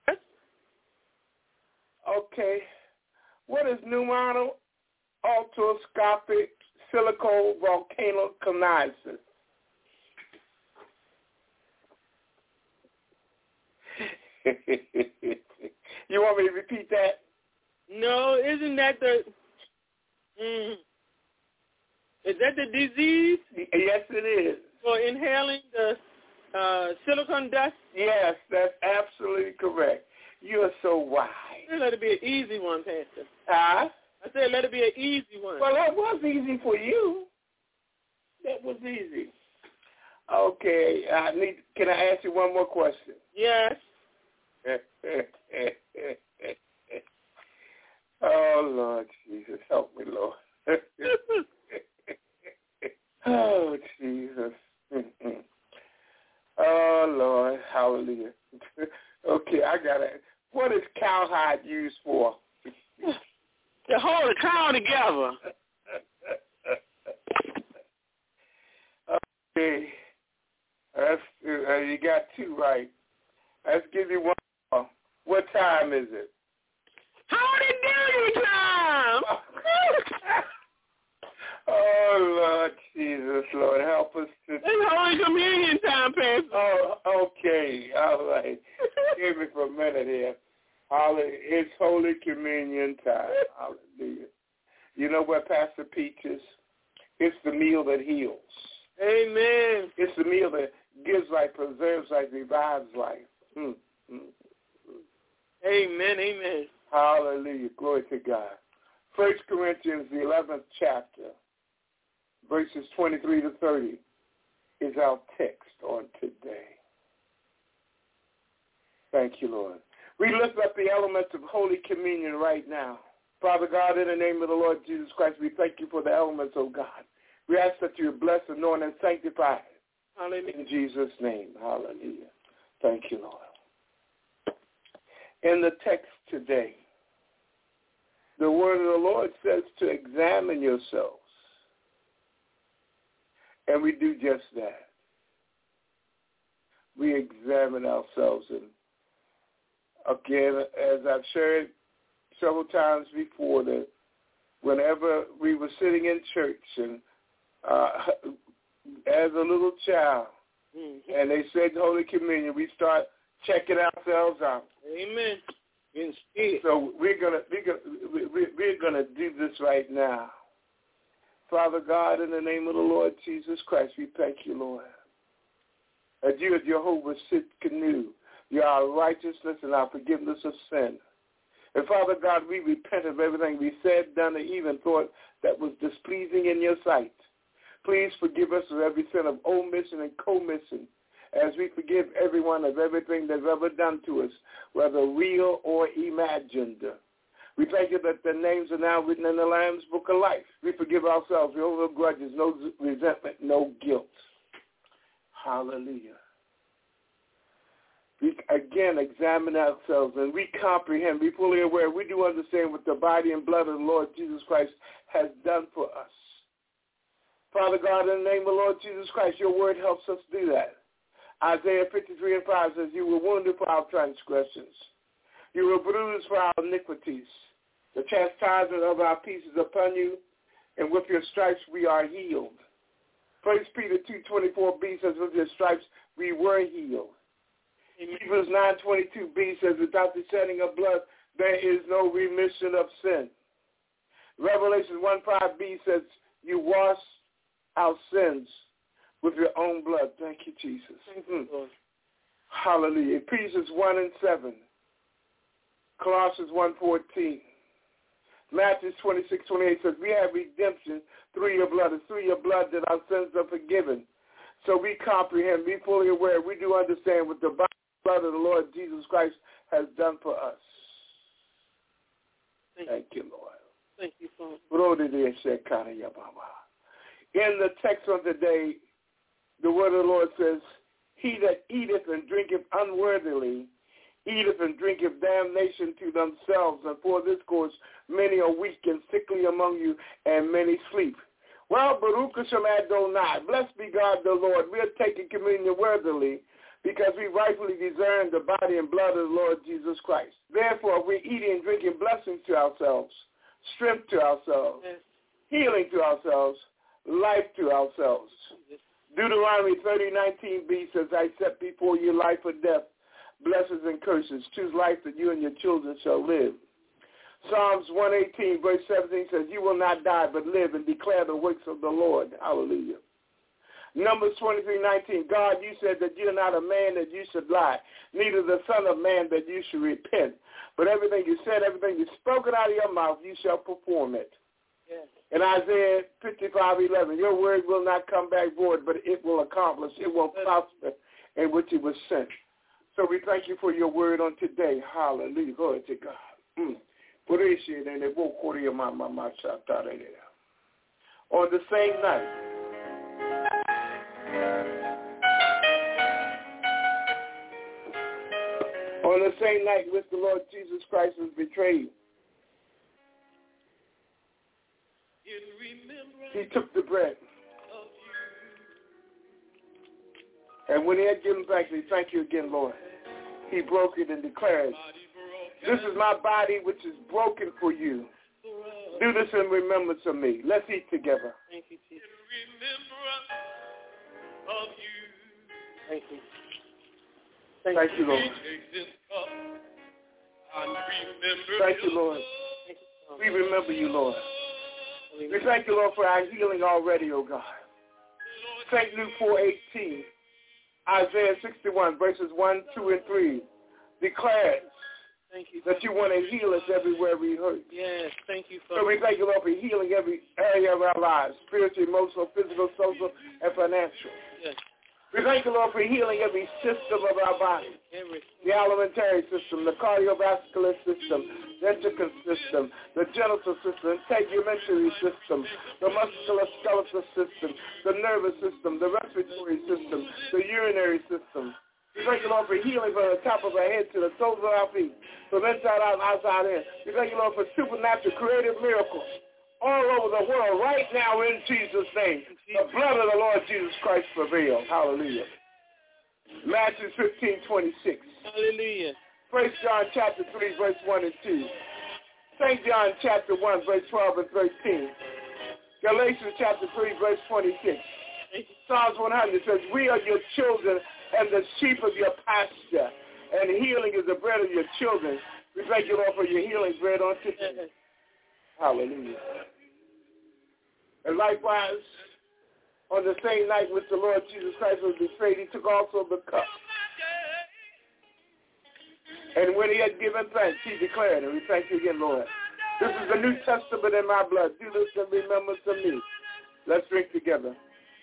Okay. What is pneumono ultrascopic silicovolcanoconizes? You want me to repeat that? No, isn't that the... Mm, is that the disease? Yes, it is. For inhaling the uh, silicon dust? Yes, that's absolutely correct. You are so wise. Let it be an easy one, Pastor. Huh? I said let it be an easy one. Well, that was easy for you. That was easy. Okay. I need. Can I ask you one more question? Yes. Oh, Lord Jesus. Help me, Lord. Oh, Jesus. Mm-mm. Oh, Lord. Hallelujah. Okay, I got it. What is cowhide used for? To hold a cow together. Okay. That's, uh, you got two right. Let's give you one more. What time is it? Holy Duty time! Oh, Lord Jesus, Lord, help us to... It's Holy Communion time, Pastor. Oh, okay. All right. Give me for a minute here. Hallelujah. It's Holy Communion time. Hallelujah. You know what, Pastor Peaches? It's the meal that heals. Amen. It's the meal that gives life, preserves life, revives life. Mm, mm, mm. Amen, amen. Hallelujah. Glory to God. First Corinthians, the eleventh chapter, verses twenty-three to thirty, is our text on today. Thank you, Lord. We lift up the elements of Holy Communion right now. Father God, in the name of the Lord Jesus Christ, we thank you for the elements, oh God. We ask that you bless, anoint, and sanctify. Hallelujah. In Jesus' name. Hallelujah. Thank you, Lord. In the text today, the word of the Lord says to examine yourselves. And we do just that. We examine ourselves. And again, as I've shared several times before, that whenever we were sitting in church and uh, as a little child, mm-hmm. and they said Holy Communion, we start checking ourselves out. Amen. So we're gonna we're gonna we're gonna do this right now. Father God, in the name of the Lord Jesus Christ, we thank you, Lord, that you are Jehovah Sitkanu. You are our righteousness and our forgiveness of sin. And Father God, we repent of everything we said, done, or even thought that was displeasing in your sight. Please forgive us of every sin of omission and commission, as we forgive everyone of everything they've ever done to us, whether real or imagined. We thank you that their names are now written in the Lamb's Book of Life. We forgive ourselves. We hold no grudges, no resentment, no guilt. Hallelujah. again examine ourselves and we comprehend, we fully aware, we do understand what the body and blood of the Lord Jesus Christ has done for us. Father God, in the name of the Lord Jesus Christ, your word helps us do that. Isaiah fifty-three and five says, you were wounded for our transgressions. You were bruised for our iniquities. The chastisement of our peace is upon you, and with your stripes we are healed. First Peter two twenty-four b says, with your stripes we were healed. Amen. Hebrews nine twenty-two b says, without the shedding of blood, there is no remission of sin. Revelation one five b says, you wash our sins with your own blood. Thank you, Jesus. Thank you, Lord. Hallelujah. Ephesians one and seven. Colossians one fourteen. Matthew twenty-six twenty-eight says, we have redemption through your blood. It's through your blood that our sins are forgiven. So we comprehend, be fully aware, we do understand what the blood of the Lord Jesus Christ has done for us. Thank, Thank you, Lord. Thank you, Father. In the text of the day, the word of the Lord says, he that eateth and drinketh unworthily, eateth and drinketh damnation to themselves, and for this cause many are weak and sickly among you, and many sleep. Well, Baruch Hashem Adonai, blessed be God the Lord. We are taking communion worthily because we rightfully discern the body and blood of the Lord Jesus Christ. Therefore, we're eating and drinking blessings to ourselves, strength to ourselves, yes. healing to ourselves, life to ourselves. Yes. Deuteronomy thirty nineteen b says, I set before you life or death, blessings and curses. Choose life that you and your children shall live. Psalms one eighteen, verse seventeen says, you will not die but live and declare the works of the Lord. Hallelujah. Numbers twenty-three nineteen, God, you said that you're not a man that you should lie, neither the son of man that you should repent. But everything you said, everything you spoken out of your mouth, you shall perform it. Yes. In Isaiah fifty-five eleven, your word will not come back void, but it will accomplish, it will prosper in which it was sent. So we thank you for your word on today. Hallelujah. Glory to God. Mm. On the same night, on the same night which the Lord Jesus Christ was betrayed, he took the bread. And when he had given thanks, he thank you again, Lord. He broke it and declared, this is my body which is broken for you. Do this in remembrance of me. Let's eat together. Thank you, Jesus. Thank you. Thank, thank you, Lord. Thank you, Lord. We remember you, Lord. We thank you, Lord, for our healing already, oh God. Saint Luke four eighteen, Isaiah sixty-one, verses one, two, and three, declares thank you, that you want to heal us everywhere we hurt. Yes, thank you, Father. So we thank you, Lord, for healing every area of our lives, spiritual, emotional, physical, social, and financial. Yes. We thank you, Lord, for healing every system of our body. Every. The alimentary system, the cardiovascular system, the endocrine system, the genital system, the integumentary system, the musculoskeletal system, the nervous system, the respiratory system, the urinary system. We thank you, Lord, for healing from the top of our head to the soles of our feet, from inside out and outside in. We thank you, Lord, for supernatural creative miracles all over the world right now in Jesus' name. The blood of the Lord Jesus Christ prevail. Hallelujah. Matthew fifteen twenty-six. Hallelujah. First John chapter three, verse one and two. Saint John chapter one, verse twelve and thirteen. Galatians chapter three, verse twenty-six. Psalms one hundred says, we are your children and the sheep of your pasture, and healing is the bread of your children. We thank you, Lord, for your healing bread on today. Hallelujah. And likewise, on the same night which the Lord Jesus Christ was betrayed, he took also the cup. And when he had given thanks, he declared, and we thank you again, Lord, this is the New Testament in my blood. Do this in remembrance of me. Let's drink together.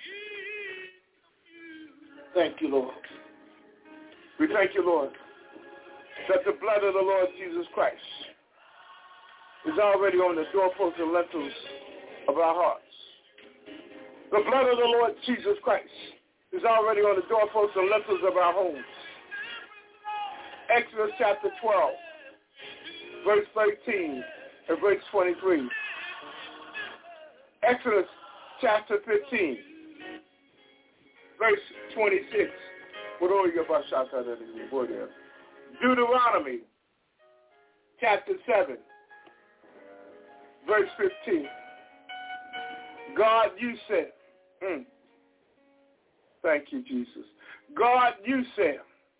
Thank you, Lord. We thank you, Lord, that the blood of the Lord Jesus Christ is already on the doorposts and lintels of our hearts. The blood of the Lord Jesus Christ is already on the doorposts and lintels of our homes. Exodus chapter twelve, verse thirteen and verse twenty-three. Exodus chapter fifteen, verse twenty-six. Deuteronomy chapter seven, verse fifteen. God, you said, mm, thank you, Jesus. God, you said,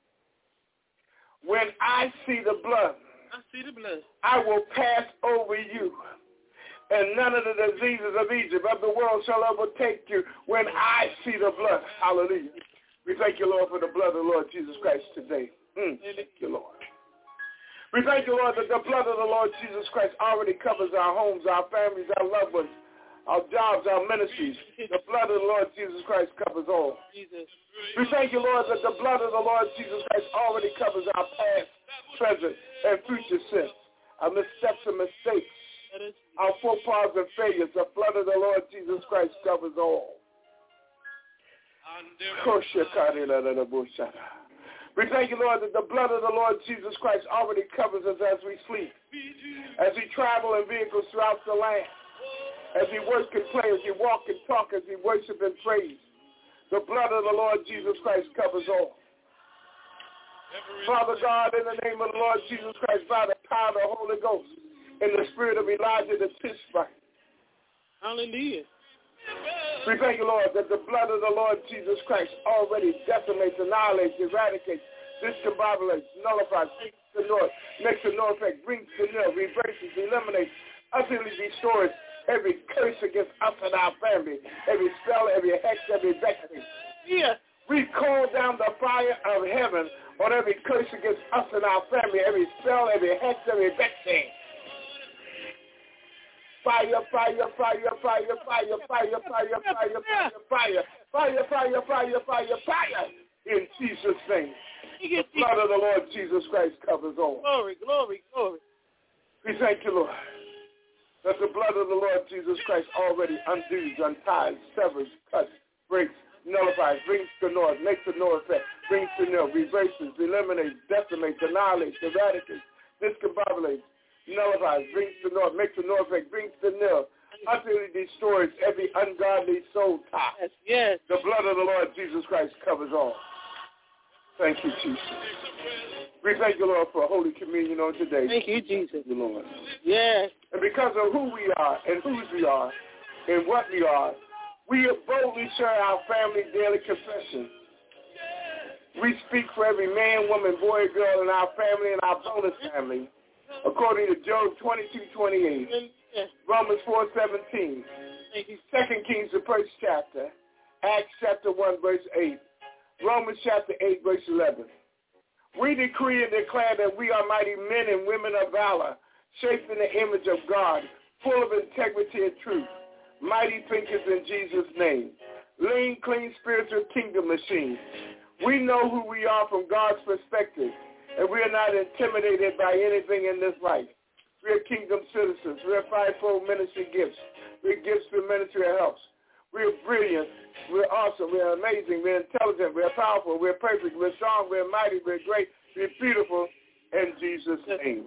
when I see the blood, I see the blood, I will pass over you, and none of the diseases of Egypt, of the world, shall overtake you when I see the blood. Hallelujah. We thank you, Lord, for the blood of the Lord Jesus Christ today. Mm, thank you, Lord. We thank you, Lord, that the blood of the Lord Jesus Christ already covers our homes, our families, our loved ones, our jobs, our ministries. The blood of the Lord Jesus Christ covers all. Jesus. We thank you, Lord, that the blood of the Lord Jesus Christ already covers our past, present, and future sins, our missteps and mistakes, our faux pas and failures. The blood of the Lord Jesus Christ covers all. We thank you, Lord, that the blood of the Lord Jesus Christ already covers us as we sleep, as we travel in vehicles throughout the land, as we work and play, as we walk and talk, as we worship and praise. The blood of the Lord Jesus Christ covers all. Father God, in the name of the Lord Jesus Christ, by the power of the Holy Ghost, in the spirit of Elijah the Tishbite. Hallelujah. We thank you, Lord, that the blood of the Lord Jesus Christ already decimates, annihilates, eradicates, discombobulates, nullifies, takes to north, makes a no effect, brings to nil, reverses, eliminates, utterly destroys every curse against us and our family, every spell, every hex, every beckoning. Yeah. We call down the fire of heaven on every curse against us and our family, every spell, every hex, every beckoning. Fire, fire, fire, fire, fire, fire, fire, fire, fire, fire, fire, fire, fire, fire, fire, in Jesus' name. The blood of the Lord Jesus Christ covers all. Glory, glory, glory. We thank you, Lord, that the blood of the Lord Jesus Christ already undoes, unties, severs, cuts, breaks, nullifies, brings to north, makes a no effect, brings to nil, reverses, eliminates, decimates, annihilates, eradicates, discombobulates, nullifies, brings to north, makes a no effect, brings to nil, utterly destroys every ungodly soul tie. Yes, yes. The blood of the Lord Jesus Christ covers all. Thank you, Jesus. We thank you, Lord, for Holy Communion on today. Thank you, Jesus. Thank you, Lord. Yes. And because of who we are and whose we are and what we are, we boldly share our family daily confession. We speak for every man, woman, boy, girl in our family and our bonus family, according to Job twenty-two twenty-eight, Romans four seventeen, Second Kings, the first chapter, Acts chapter one, verse eight, Romans chapter eight, verse eleven. We decree and declare that we are mighty men and women of valor, shaped in the image of God, full of integrity and truth, mighty thinkers in Jesus' name, lean, clean, spiritual kingdom machines. We know who we are from God's perspective, and we are not intimidated by anything in this life. We are kingdom citizens. We are fivefold ministry gifts. We are gifts for ministry of helps. We are brilliant. We're awesome. We're amazing. We're intelligent. We're powerful. We're perfect. We're strong. We're mighty. We're great. We're beautiful in Jesus' name.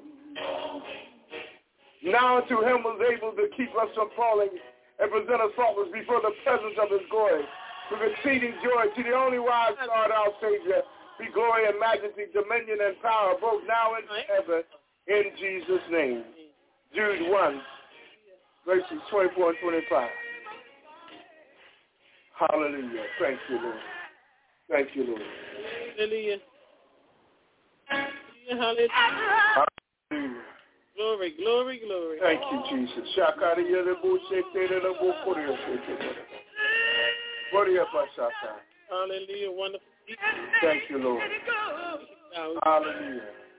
Now unto him who is able to keep us from falling and present us faultless before the presence of his glory, with exceeding joy, to the only wise God, our Savior, be glory and majesty, dominion and power, both now and forever, in Jesus' name. Jude one, verses twenty-four and twenty-five. Hallelujah. Thank you, Lord. Thank you, Lord. Hallelujah. Hallelujah. Hallelujah. Glory, glory, glory. Thank you, Jesus. Hallelujah. Wonderful. Thank you, Lord. Hallelujah.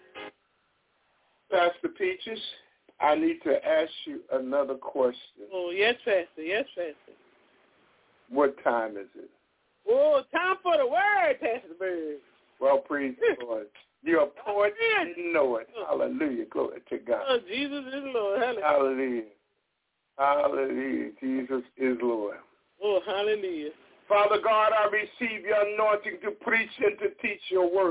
Pastor Peaches, I need to ask you another question. Oh, yes, Pastor. Yes, Pastor. What time is it? Oh, time for the word, Pastor Bird. Well, praise the Lord. You're a poet, you know it. Hallelujah. Glory to God. Oh, Jesus is Lord. Hallelujah. Hallelujah. Hallelujah. Jesus is Lord. Oh, hallelujah. Father God, I receive your anointing to preach and to teach your word.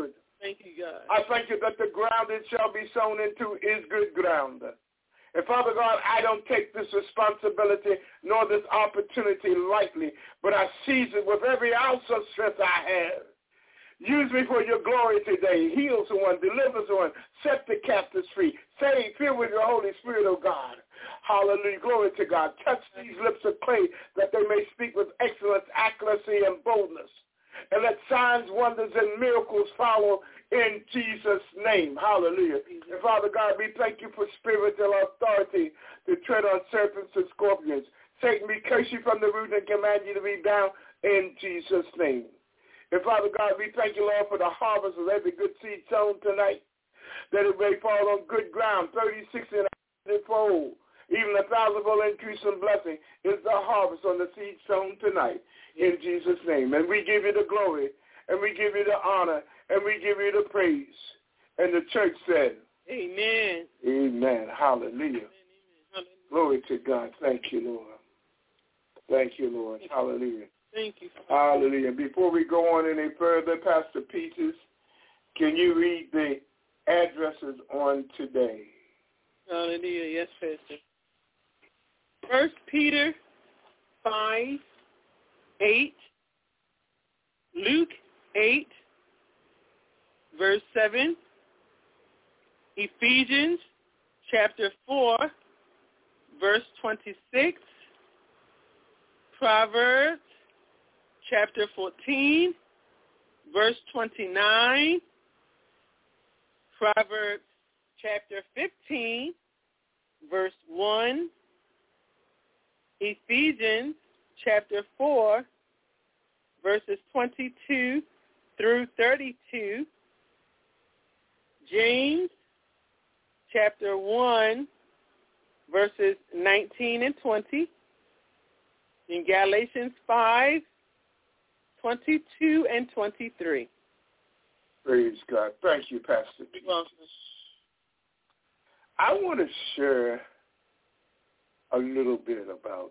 Thank you, God. I thank you that the ground it shall be sown into is good ground. And Father God, I don't take this responsibility nor this opportunity lightly, but I seize it with every ounce of strength I have. Use me for your glory today. Heal someone, deliver someone, set the captives free. Save, fill with your Holy Spirit, oh God. Hallelujah. Glory to God. Touch these lips of clay that they may speak with excellence, accuracy, and boldness. And let signs, wonders, and miracles follow in Jesus' name. Hallelujah. And Father God, we thank you for spiritual authority to tread on serpents and scorpions. Satan, we curse you from the root and command you to be bound in Jesus' name. And Father God, we thank you, Lord, for the harvest of every good seed sown tonight, that it may fall on good ground, thirty, sixty, and a hundred-fold. Even a thousandfold increase in blessing is the harvest on the seed sown tonight in Jesus' name. And we give you the glory, and we give you the honor, and we give you the praise. And the church said, Amen. Amen. Hallelujah. Amen. Amen. Glory to God. Thank you, Lord. Thank you, Lord. Hallelujah. Thank you. Hallelujah. Before we go on any further, Pastor Peters, can you read the addresses on today? Hallelujah. Yes, Pastor. First Peter five, eight, Luke eight, verse seven, Ephesians chapter four, verse twenty-six, Proverbs chapter fourteen, verse twenty-nine, Proverbs chapter fifteen, verse one, Ephesians chapter four, verses twenty-two through thirty-two, James chapter one, verses nineteen and twenty, in Galatians five, twenty-two and twenty-three. Praise God. Thank you, Pastor. I want to share a little bit about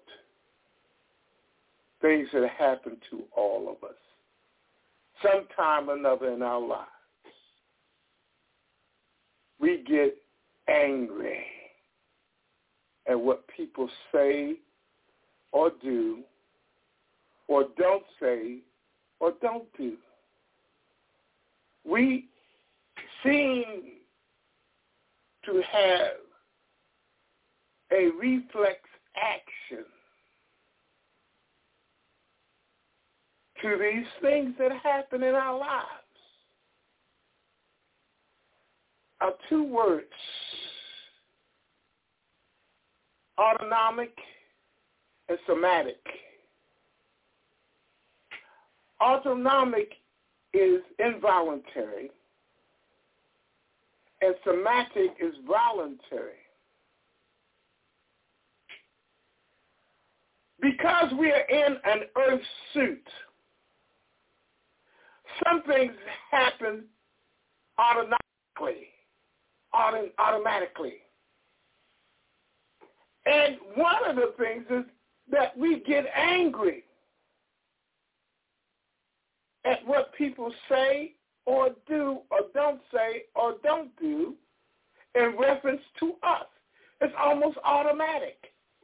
things that happen to all of us sometime or another in our lives. We get angry at what people say or do or don't say or don't do. We seem to have a reflex action to these things that happen in our lives. Are two words, autonomic and somatic. Autonomic is involuntary, and somatic is voluntary. Because we are in an earth suit, some things happen automatically, auto- automatically. And one of the things is that we get angry at what people say or do or don't say or don't do in reference to us. It's almost automatic.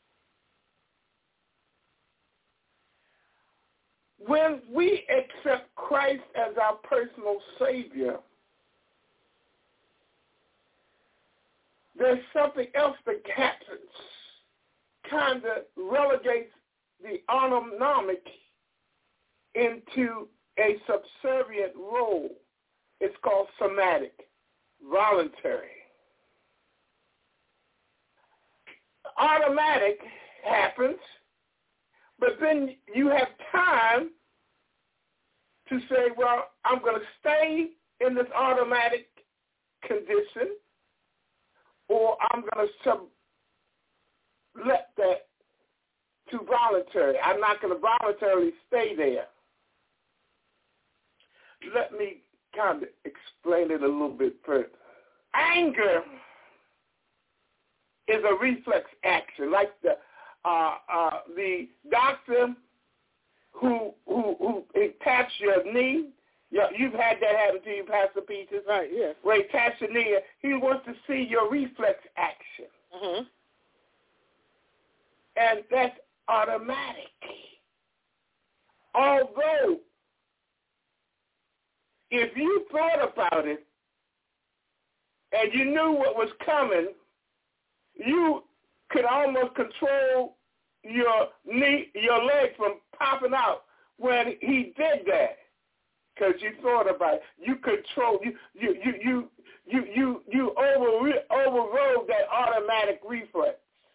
When we accept Christ as our personal Savior, there's something else that happens, kind of relegates the autonomic into a subservient role. It's called somatic, voluntary. Automatic happens, but then you have time to say, well, I'm going to stay in this automatic condition, or I'm going to sublet that to voluntary. I'm not going to voluntarily stay there. Let me kind of explain it a little bit further. Anger is a reflex action, like the uh, uh, the doctor who who who taps your knee Yeah, you've had that happen to you, Pastor Peters. Right, yeah. Ray Tashania, he wants to see your reflex action. Uh-huh. And that's automatic. Although, if you thought about it and you knew what was coming, you could almost control your knee, your leg from popping out when he did that, because you thought about it. You control, you you you you you you, you over, overrode that automatic reflex.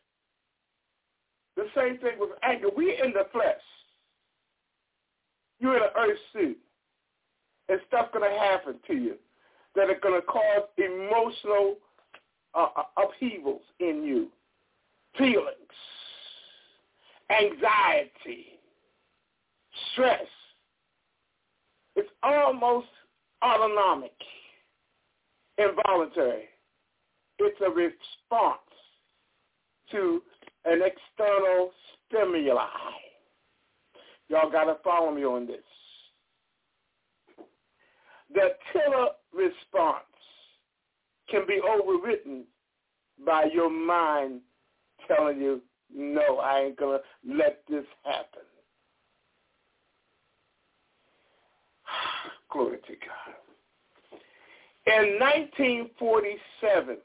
The same thing with anger. We're in the flesh. You're in an earth suit. And stuff going to happen to you that are going to cause emotional uh, upheavals in you, feelings, anxiety, stress. It's almost autonomic, involuntary. It's a response to an external stimuli. Y'all got to follow me on this. The killer response can be overwritten by your mind telling you, no, I ain't going to let this happen. Glory to God. In nineteen forty-seven,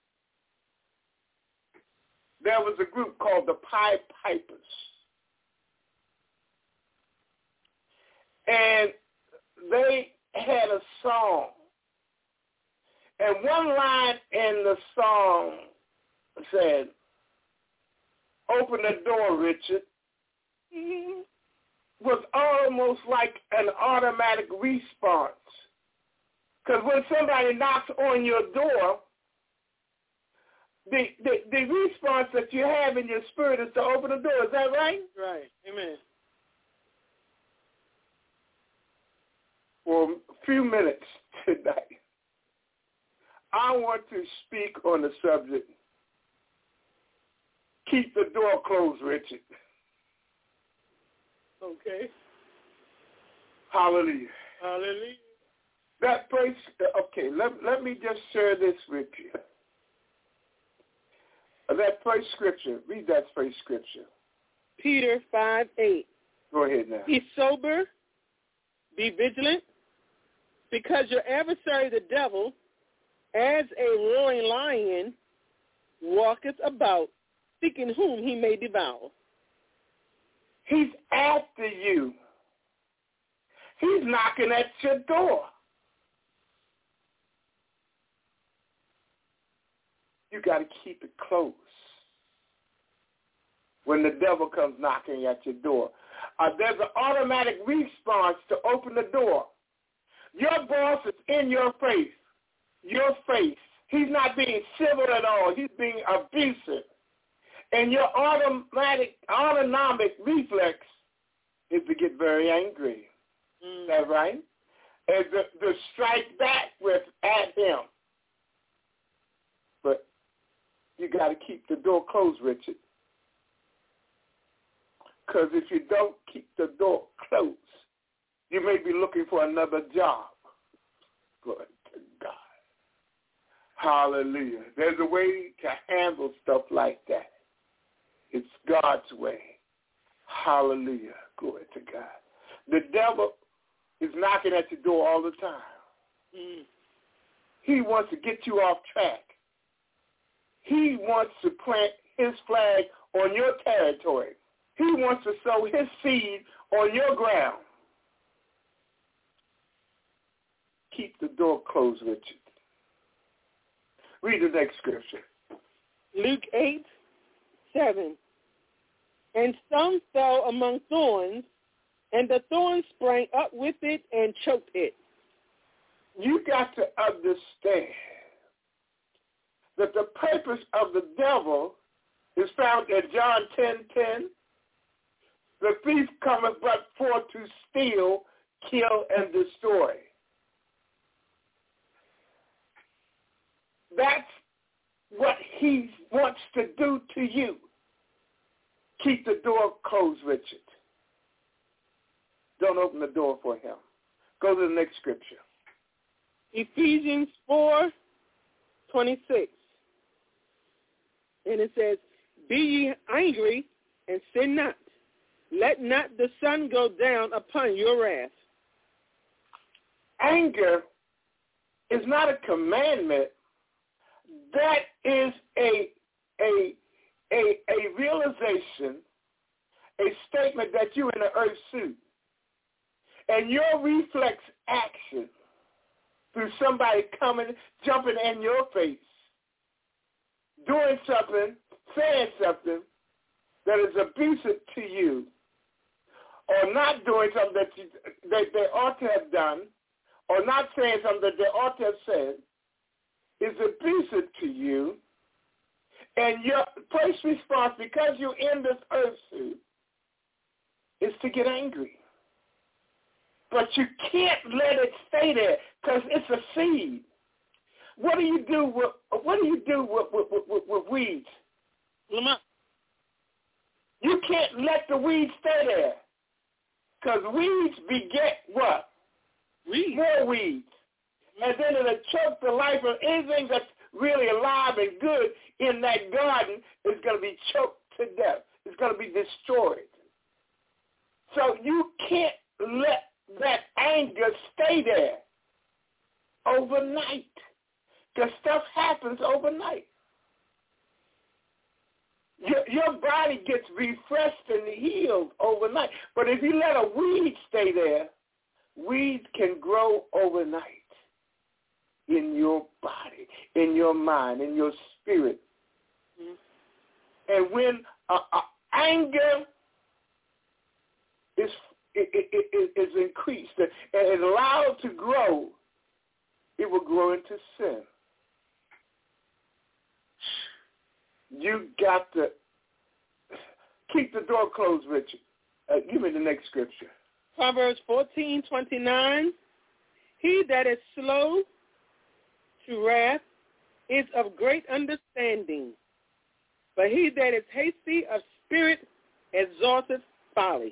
there was a group called the Pied Pipers. And they had a song. And one line in the song said, "Open the door, Richard," was almost like an automatic response. Because when somebody knocks on your door, the, the, the response that you have in your spirit is to open the door. Is that right? Right. Amen. For a few minutes tonight, I want to speak on the subject, keep the door closed, Richard. Okay. Hallelujah. Hallelujah. That place, okay, let, let me just share this with you. That first scripture, read that first scripture. Peter five eight. Go ahead now. Be sober, be vigilant, because your adversary the devil, as a roaring lion, walketh about, seeking whom he may devour. He's after you. He's knocking at your door. You got to keep it closed when the devil comes knocking at your door. Uh, there's an automatic response to open the door. Your boss is in your face, your face. He's not being civil at all. He's being abusive. And your automatic, autonomic reflex is to get very angry. Mm. Is that right? And to, to strike back with at him. But you got to keep the door closed, Richard. Because if you don't keep the door closed, you may be looking for another job. Glory to God. Hallelujah. There's a way to handle stuff like that. It's God's way. Hallelujah. Glory to God. The devil is knocking at your door all the time. Mm. He wants to get you off track. He wants to plant his flag on your territory. He wants to sow his seed on your ground. Keep the door closed, Richard. Read the next scripture. Luke eight, seven. And some fell among thorns, and the thorns sprang up with it and choked it. You got to understand that the purpose of the devil is found in John ten ten. The thief cometh but for to steal, kill, and destroy. That's what he wants to do to you. Keep the door closed, Richard. Don't open the door for him. Go to the next scripture. Ephesians four twenty-six. And it says, be ye angry and sin not. Let not the sun go down upon your wrath. Anger is not a commandment. That is a a a a realization, a statement that you're in an earth suit. And your reflex action through somebody coming, jumping in your face, doing something, saying something that is abusive to you, or not doing something that, you, that they ought to have done, or not saying something that they ought to have said, is abusive to you. And your first response, because you're in this earth suit, is to get angry. But you can't let it stay there because it's a seed. What do you do with what do you do with, with, with, with weeds? Lamont. You can't let the weeds stay there because weeds beget what? Weeds. More weeds. And then it'll choke the life of anything that's really alive and good in that garden is going to be choked to death. It's going to be destroyed. So you can't let that anger stay there overnight because stuff happens overnight. Your, your body gets refreshed and healed overnight. But if you let a weed stay there, weeds can grow overnight in your body, in your mind, in your spirit. Mm-hmm. And when uh, uh, anger is It, it, it is increased and is allowed to grow, it will grow into sin. You got to keep the door closed, Richard. Uh, give me the next scripture. Proverbs fourteen twenty-nine. He that is slow to wrath is of great understanding, but he that is hasty of spirit exalteth folly.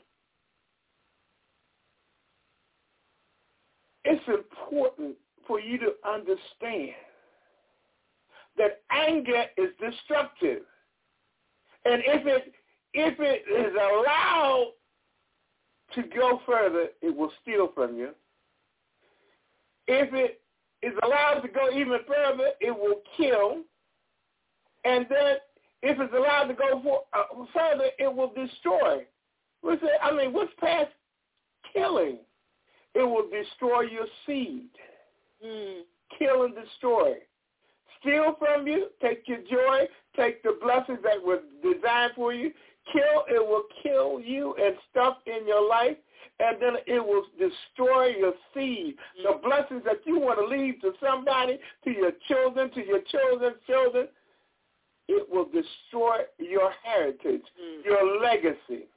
It's important for you to understand that anger is destructive. And if it if it is allowed to go further, it will steal from you. If it is allowed to go even further, it will kill. And then if it's allowed to go for, uh, further, it will destroy. What's it, I mean, what's past killing? It will destroy your seed. Mm. Kill and destroy. Steal from you, take your joy, take the blessings that were designed for you. Kill, it will kill you and stuff in your life, and then it will destroy your seed. Mm. The blessings that you want to leave to somebody, to your children, to your children's children, it will destroy your heritage, mm. your legacy.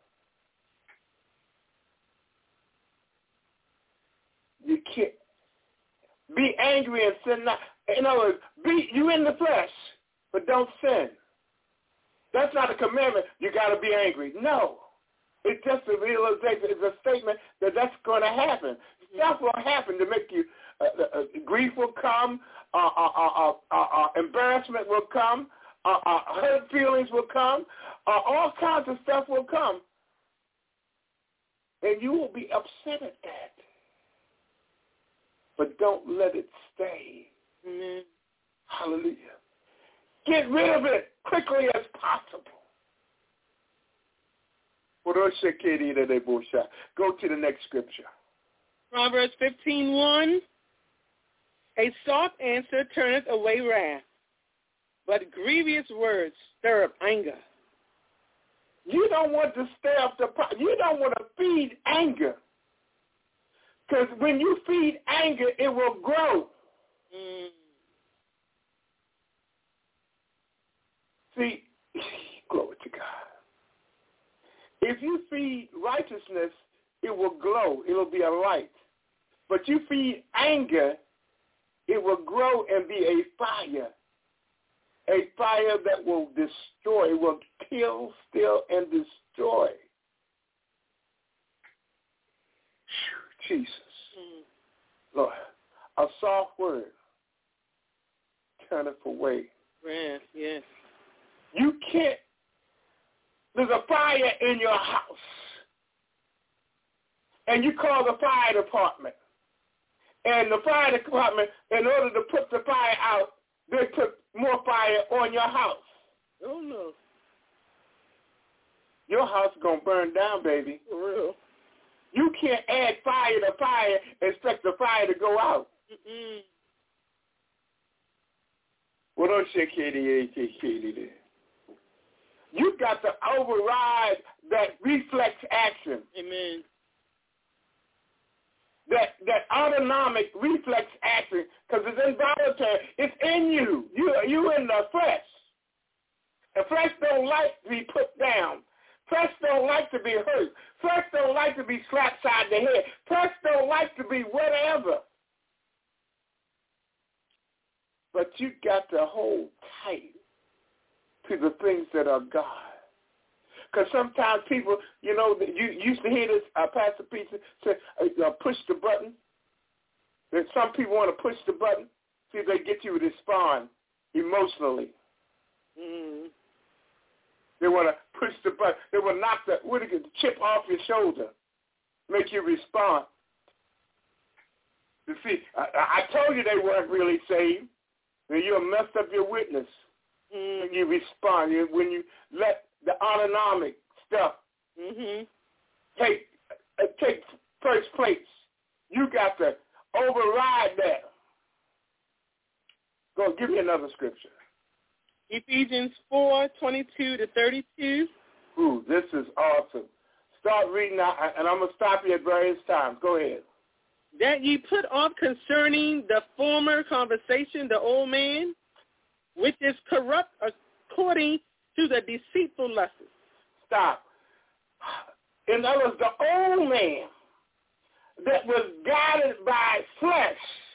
You can't be angry and sin not. In other words, be you in the flesh, but don't sin. That's not a commandment. You got to be angry. No, it's just a realization. It's a statement that that's going to happen. Stuff will happen to make you. Uh, uh, grief will come. Uh, uh, uh, uh, uh, embarrassment will come. Uh, uh, hurt feelings will come. Uh, all kinds of stuff will come, and you will be upset at that. But don't let it stay. Mm-hmm. Hallelujah. Get rid of it quickly as possible. Go to the next scripture. Proverbs fifteen one. A soft answer turneth away wrath, but grievous words stir up anger. You don't want to stir up the you don't want to feed anger. Because when you feed anger, it will grow. Mm. See, glory to God. If you feed righteousness, it will glow. It will be a light. But you feed anger, it will grow and be a fire. A fire that will destroy, will kill, steal, and destroy. Jesus. Lord, a soft word turneth away. Yes, yes. You can't, there's a fire in your house, and you call the fire department. And the fire department, in order to put the fire out, they put more fire on your house. Oh, no. Your house is going to burn down, baby. For real. You can't add fire to fire and expect the fire to go out. Mm-mm. Well, don't shake Katie, Katie there. You got to override that reflex action. Amen. That that autonomic reflex action, because it's involuntary. It's in you. You you in the flesh. And flesh don't like to be put down. Flesh don't like to be hurt. Flesh don't like to be slapped side the head. Flesh don't like to be whatever. But you got to hold tight to the things that are God. Because sometimes people, you know, you used to hear this, uh, Pastor Peter say, uh, push the button. That some people want to push the button, see if they get you to respond emotionally. Mm-hmm. They want to push the button. They want to knock the, what is it, the chip off your shoulder, make you respond. You see, I, I told you they weren't really saved. And you messed up your witness. Mm-hmm. When you respond, when you let the autonomic stuff mm-hmm. take uh, take first place, you got to override that. Go, give me another scripture. Ephesians four, twenty-two to thirty-two. Ooh, this is awesome. Start reading out, and I'm going to stop you at various times. Go ahead. That ye put off concerning the former conversation, the old man, which is corrupt according to the deceitful lusts. Stop. In other words, the old man that was guided by flesh,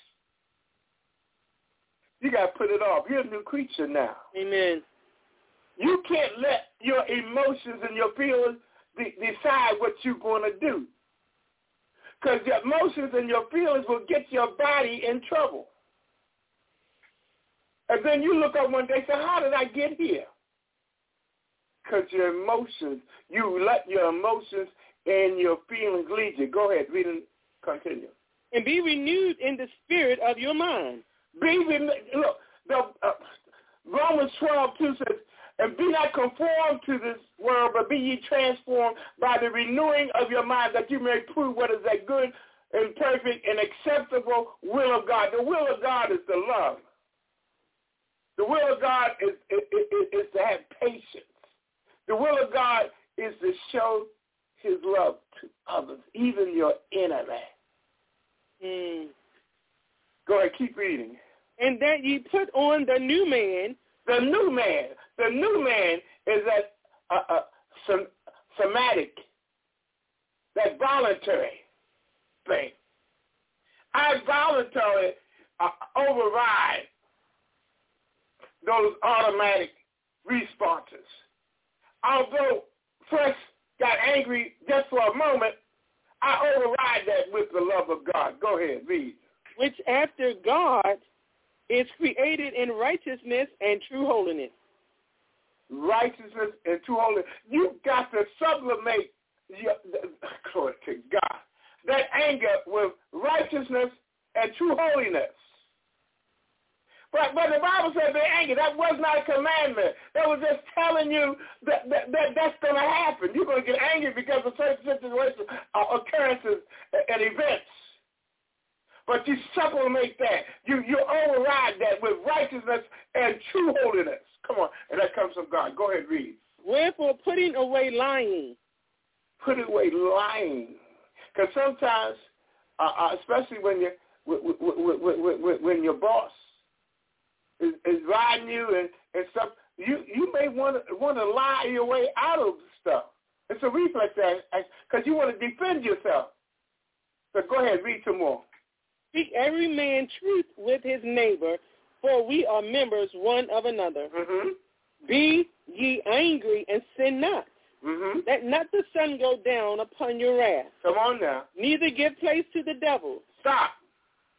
you got to put it off. You're a new creature now. Amen. You can't let your emotions and your feelings de- decide what you're going to do. Because your emotions and your feelings will get your body in trouble. And then you look up one day and say, how did I get here? Because your emotions, you let your emotions and your feelings lead you. Go ahead, read and continue. And be renewed in the spirit of your mind. Be renewed. Look, the, uh, Romans twelve two says, and be not conformed to this world, but be ye transformed by the renewing of your mind, that you may prove what is that good and perfect and acceptable will of God. The will of God is the love. The will of God is, is, is, is to have patience. The will of God is to show his love to others, even your enemy. Mm. Go ahead, keep reading. And that ye put on the new man. The new man. The new man is that uh, uh, som- somatic, that voluntary thing. I voluntarily uh, override those automatic responses. Although flesh got angry just for a moment, I override that with the love of God. Go ahead, read. Which after God is created in righteousness and true holiness. Righteousness and true holiness. You've got to sublimate your, glory to God, that anger with righteousness and true holiness. But, but the Bible said be angry. That was not a commandment. That was just telling you that, that, that that's going to happen. You're going to get angry because of certain situations, uh, occurrences, and events. But you sublimate that. You you override that with righteousness and true holiness. Come on. And that comes from God. Go ahead, read. Wherefore putting away lying. Put away lying. Because sometimes, uh, uh, especially when you when, when, when, when your boss is, is riding you and, and stuff, you, you may want to want to lie your way out of stuff. It's a reflex because you want to defend yourself. So go ahead, read some more. Speak every man truth with his neighbor, for we are members one of another. Mm-hmm. Be ye angry and sin not. Mm-hmm. Let not the sun go down upon your wrath. Come on now. Neither give place to the devil. Stop.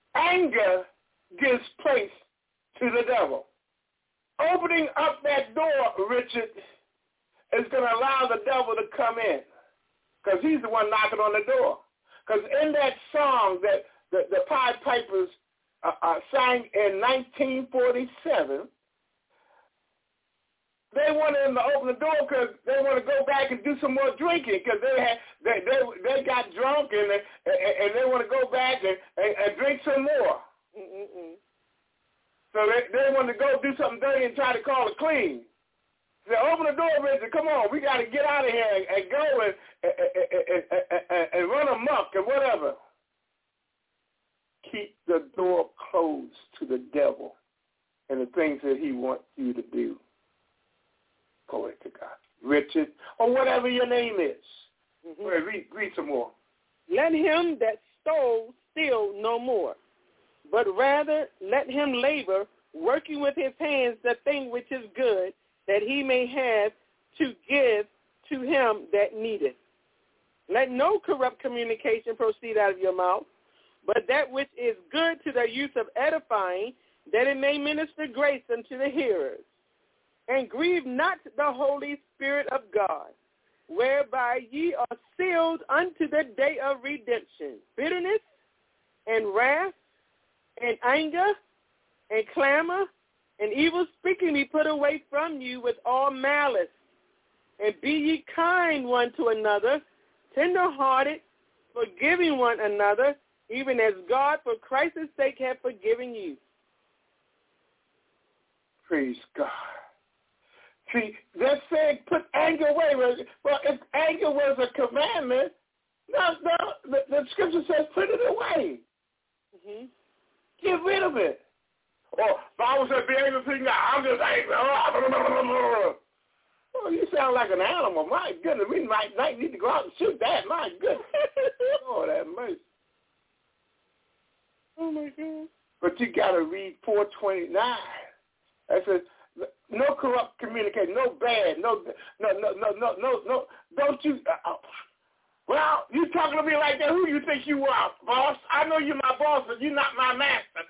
anger gives place to the devil. Opening up that door, Richard, is going to allow the devil to come in because he's the one knocking on the door. Because in that song that the, the Pied Pipers uh, uh, sang in nineteen forty-seven, they wanted him to open the door because they want to go back and do some more drinking because they had they, they they got drunk and they, and they want to go back and, and, and drink some more. Mm-mm-mm. So they, they want to go do something dirty and try to call it clean. They open the door, Richard. Come on, we got to get out of here and, and go and and, and, and and run amok and whatever. Keep the door closed to the devil and the things that he wants you to do. Glory to God. Richard, or whatever your name is. Mm-hmm. Well, read, read some more. Let him that stole steal no more, but rather let him labor, working with his hands the thing which is good, that he may have to give to him that needeth. Let no corrupt communication proceed out of your mouth, but that which is good to the use of edifying, that it may minister grace unto the hearers. And grieve not the Holy Spirit of God, whereby ye are sealed unto the day of redemption. Bitterness and wrath and anger and clamor and evil speaking be put away from you with all malice. And be ye kind one to another, tender-hearted, forgiving one another, even as God for Christ's sake hath forgiven you. Praise God. See, they're saying put anger away. Well, if anger was a commandment, no, no, the, the scripture says put it away. Mm-hmm. Get rid of it. Or Bible said be angry, please God. I'm just angry. Oh, you sound like an animal. My goodness, we might, might need to go out and shoot that. My goodness. Oh, that mercy. Oh, my God. But you got to read four twenty-nine. That says, no corrupt communication, no bad, no, no, no, no, no, no, no. Don't you, uh, well, you talking to me like that, who you think you are, boss? I know you're my boss, but you're not my master.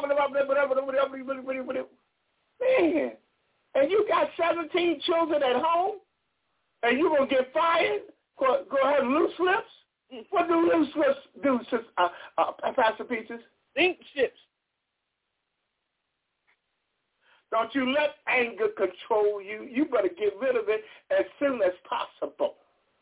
Man, and you got seventeen children at home, and you going to get fired for go ahead and loose lips? What do loose lips do, uh, uh, Pastor Peaches? Think ships. Don't you let anger control you. You better get rid of it as soon as possible.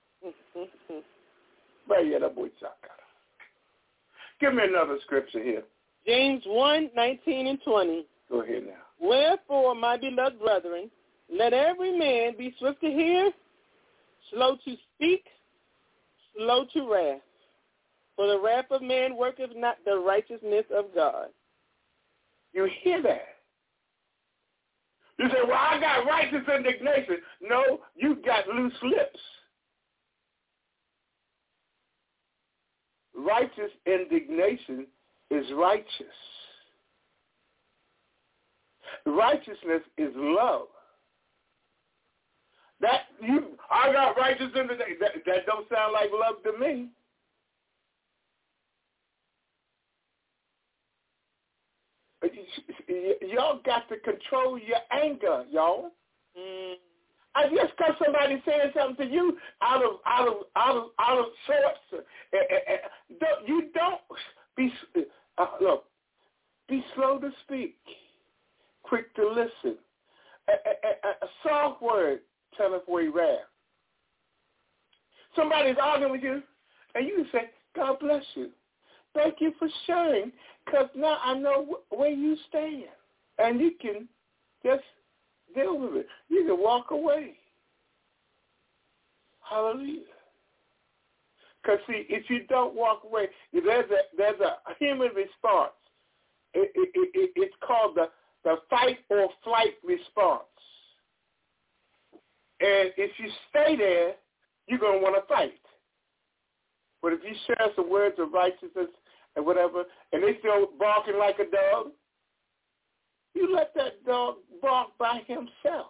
Give me another scripture here. James one, nineteen and twenty. Go ahead now. Wherefore, my beloved brethren, let every man be swift to hear, slow to speak, slow to wrath. For the wrath of man worketh not the righteousness of God. You hear that? You say, well, I got righteous indignation. No, you got loose lips. Righteous indignation is righteous. Righteousness is love. That you, I got righteous indignation. That, that don't sound like love to me. Y'all got to control your anger, y'all. Mm. I just because somebody saying something to you out of out of out of out of sorts, uh, uh, uh, don't, you don't be uh, look. Be slow to speak, quick to listen. A, a, a, a soft word telleth away wrath. Somebody's arguing with you, and you say, "God bless you. Thank you for sharing, because now I know wh- where you stand." And you can just deal with it. You can walk away. Hallelujah. Because, see, if you don't walk away, there's a there's a human response. It, it, it, it's called the, the fight or flight response. And if you stay there, you're going to want to fight. But if you share some words of righteousness and whatever, and they still barking like a dog, you let that dog bark by himself.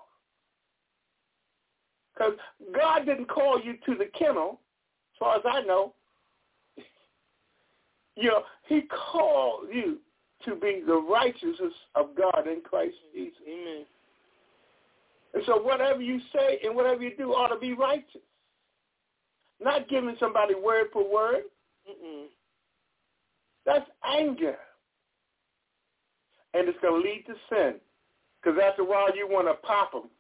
Because God didn't call you to the kennel, as far as I know. You know, he called you to be the righteousness of God in Christ Jesus. Amen. And so whatever you say and whatever you do ought to be righteous. Not giving somebody word for word. Mm-mm. That's anger. And it's going to lead to sin. Because after a while you want to pop them.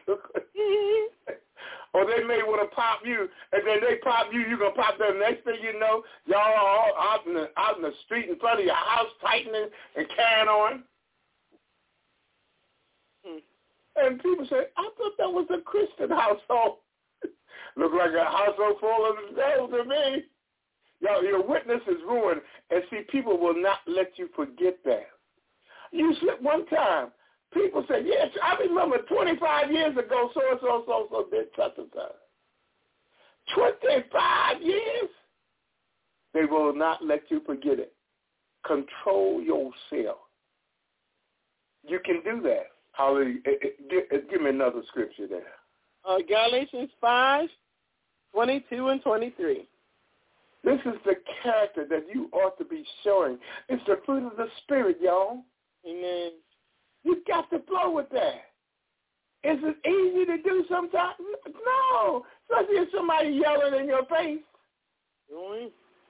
Or they may want to pop you, and then they pop you, you're going to pop them. Next thing you know, y'all are all out in, the, out in the street in front of your house tightening and carrying on. Mm. And people say, I thought that was a Christian household. Look like a household full of the devil to me. Y'all, your witness is ruined. And see, people will not let you forget that. You slip one time. People say, yes, I remember twenty-five years ago, so-and-so, so-and-so did such and such. twenty-five years? They will not let you forget it. Control yourself. You can do that. Hallelujah. Give, give me another scripture there. Uh, Galatians five, twenty-two and twenty-three. This is the character that you ought to be showing. It's the fruit of the Spirit, y'all. Amen. You've got to flow with that. Is it easy to do sometimes? No. Especially if somebody yelling in your face. Really?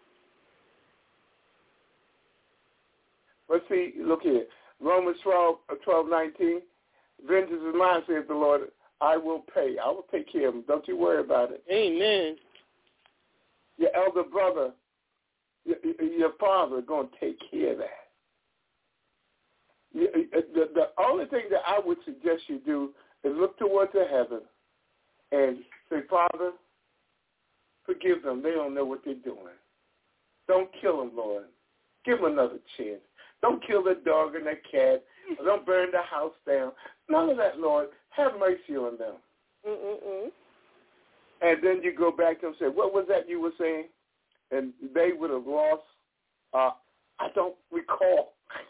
Let's see, look here. Romans twelve, twelve nineteen. Vengeance is mine, says the Lord. I will pay. I will take care of them. Don't you worry about it. Amen. Your elder brother, your, your father are going to take care of that. The, the only thing that I would suggest you do is look towards the heaven and say, Father, forgive them. They don't know what they're doing. Don't kill them, Lord. Give them another chance. Don't kill the dog and the cat. Don't burn the house down. None of that, Lord. Have mercy on them. Mm-mm-mm. And then you go back and say, what was that you were saying? And they would have lost, uh, I don't recall.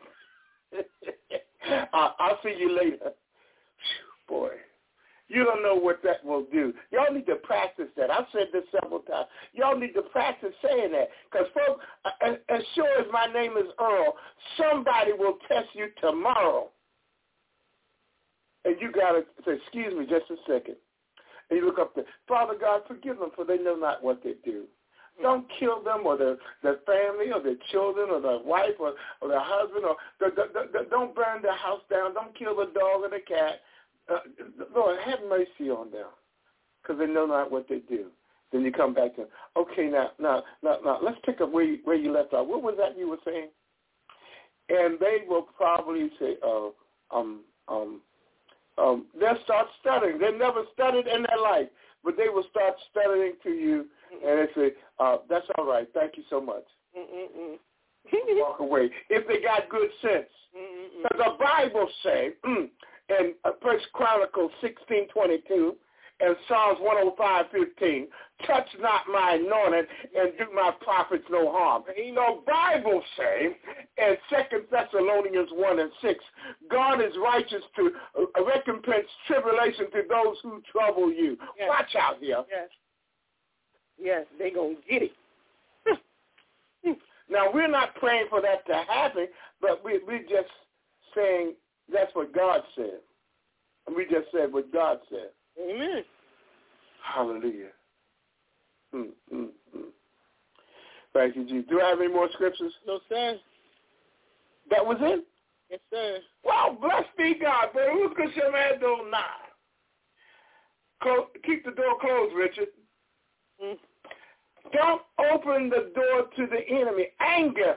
uh, I'll see you later. Boy, you don't know what that will do. Y'all need to practice that. I've said this several times. Y'all need to practice saying that. Because, folks, uh, as sure as my name is Earl, somebody will test you tomorrow. And you got to say, excuse me just a second. And you look up there, Father God, forgive them, for they know not what they do. Don't kill them or their, their family or their children or their wife or, or their husband. Or the, the, the, the, don't burn their house down. Don't kill the dog or the cat. Uh, Lord, have mercy on them because they know not what they do. Then you come back to, okay, now, now, now, now let's pick up where you, where you left off. What was that you were saying? And they will probably say, oh, um, um, um, they'll start stuttering. They never stuttered in their life, but they will start stuttering to you. And they say, uh, that's all right. Thank you so much. Mm-mm-mm. Walk away. If they got good sense. Because the Bible says in First Chronicles sixteen twenty-two and Psalms one oh five fifteen, touch not my anointed and do my prophets no harm. The Bible says in Second Thessalonians one and six, God is righteous to uh, recompense tribulation to those who trouble you. Yes. Watch out here. Yes. Yes, they going to get it. Now, we're not praying for that to happen, but we, we're just saying that's what God said. And we just said what God said. Amen. Hallelujah. Mm, mm, mm. Thank you, Jesus. Do I have any more scriptures? No, sir. That was it? Yes, sir. Well, blessed be God. But who's going to man door now? Close, keep the door closed, Richard. Mm. Don't open the door to the enemy. Anger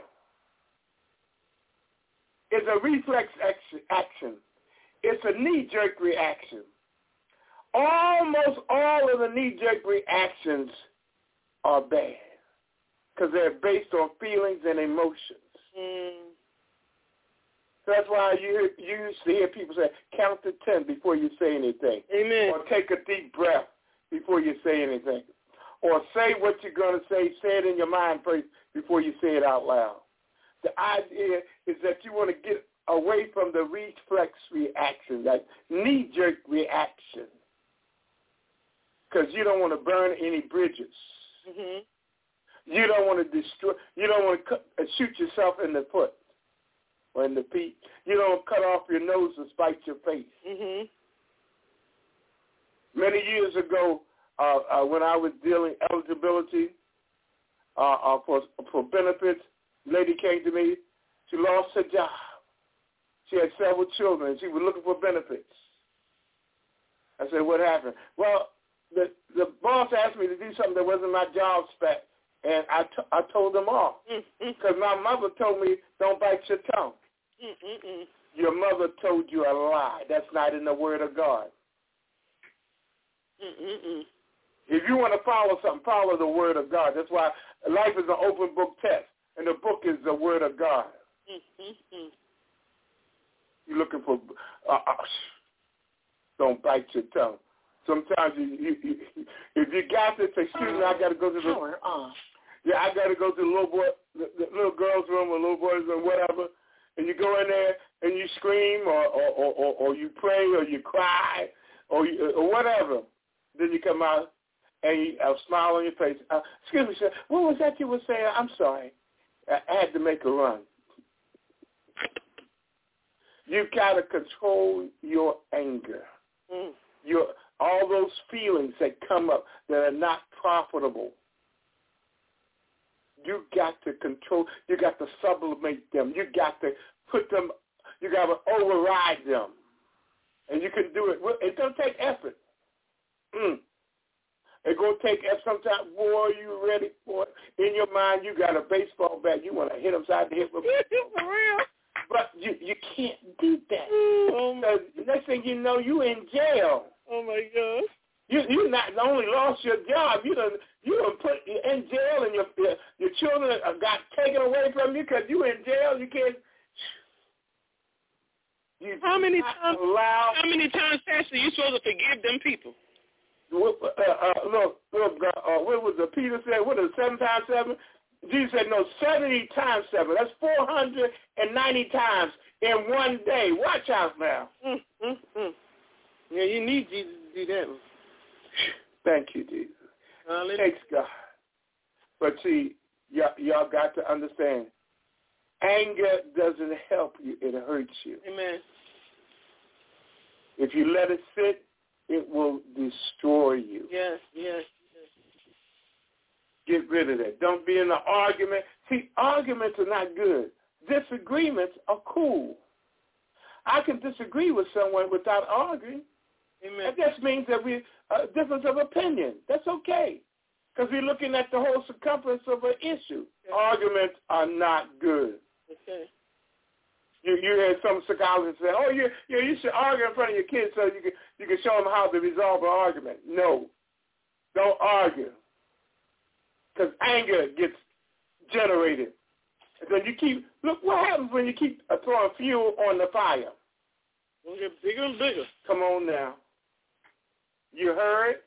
is a reflex action. It's a knee-jerk reaction. Almost all of the knee-jerk reactions are bad because they're based on feelings and emotions. Mm. That's why you, you used to hear people say, count to ten before you say anything. Amen. Or take a deep breath before you say anything. Or say what you're going to say, say it in your mind first before you say it out loud. The idea is that you want to get away from the reflex reaction, that knee-jerk reaction, because you don't want to burn any bridges. Mm-hmm. You don't want to destroy. You don't want to cut, uh, shoot yourself in the foot or in the feet. You don't cut off your nose to spite your face. Mm-hmm. Many years ago, uh, uh, when I was dealing eligibility uh, uh, for for benefits, a lady came to me. She lost her job. She had several children. She was looking for benefits. I said, "What happened?" Well, the the boss asked me to do something that wasn't my job spec, and I, t- I told them off because my mother told me, "Don't bite your tongue." Mm-mm-mm. Your mother told you a lie. That's not in the Word of God. Mm-mm-mm. If you want to follow something, follow the Word of God. That's why life is an open book test, and the book is the Word of God. Mm-mm-mm. You're looking for, uh, uh, don't bite your tongue. Sometimes you, you, you, if you got this, excuse me, I got to go to the power off. Yeah, I got to go to the little boy, the, the little girl's room or little boy's room, whatever, and you go in there and you scream or or, or, or, or you pray or you cry or you, or whatever. Then you come out and you have a smile on your face. Uh, excuse me, sir, what was that you were saying? I'm sorry. I, I had to make a run. You've got to control your anger. Mm. Your all those feelings that come up that are not profitable. You got to control. You got to sublimate them. You got to put them. You got to override them, and you can do it. It's gonna take effort. Mm. It's gonna take effort. Sometimes, boy, you ready for it? In your mind, you got a baseball bat. You want to hit them side the hip with it. For real. But you you can't do that. Oh my. The next thing you know, you in jail. Oh my gosh. You you not only lost your job, you done you done put in jail, and your your, your children got taken away from you because you in jail. You can't. You how many times? Allow, how many times, Pastor, you supposed to forgive them people? Uh, uh, look, look. Uh, what was the Peter said? What is it, seven times seven? Jesus said no, seventy times seven. That's four hundred and ninety times in one day. Watch out now. Mm, mm, mm. Yeah, you need Jesus to do that one. Thank you, Jesus. Hallelujah. Thanks, God. But see, y'all, y'all got to understand, anger doesn't help you. It hurts you. Amen. If you let it sit, it will destroy you. Yes, yes, yes. Get rid of that. Don't be in an argument. See, arguments are not good. Disagreements are cool. I can disagree with someone without arguing. Amen. That just means that we a difference of opinion. That's okay, because we're looking at the whole circumference of an issue. Okay. Arguments are not good. Okay. You you hear some psychologists say, "Oh, you you you should argue in front of your kids so you can you can show them how to resolve an argument." No, don't argue, because anger gets generated. And then you keep look what happens when you keep throwing fuel on the fire. It'll get bigger and bigger. Come on now. You heard?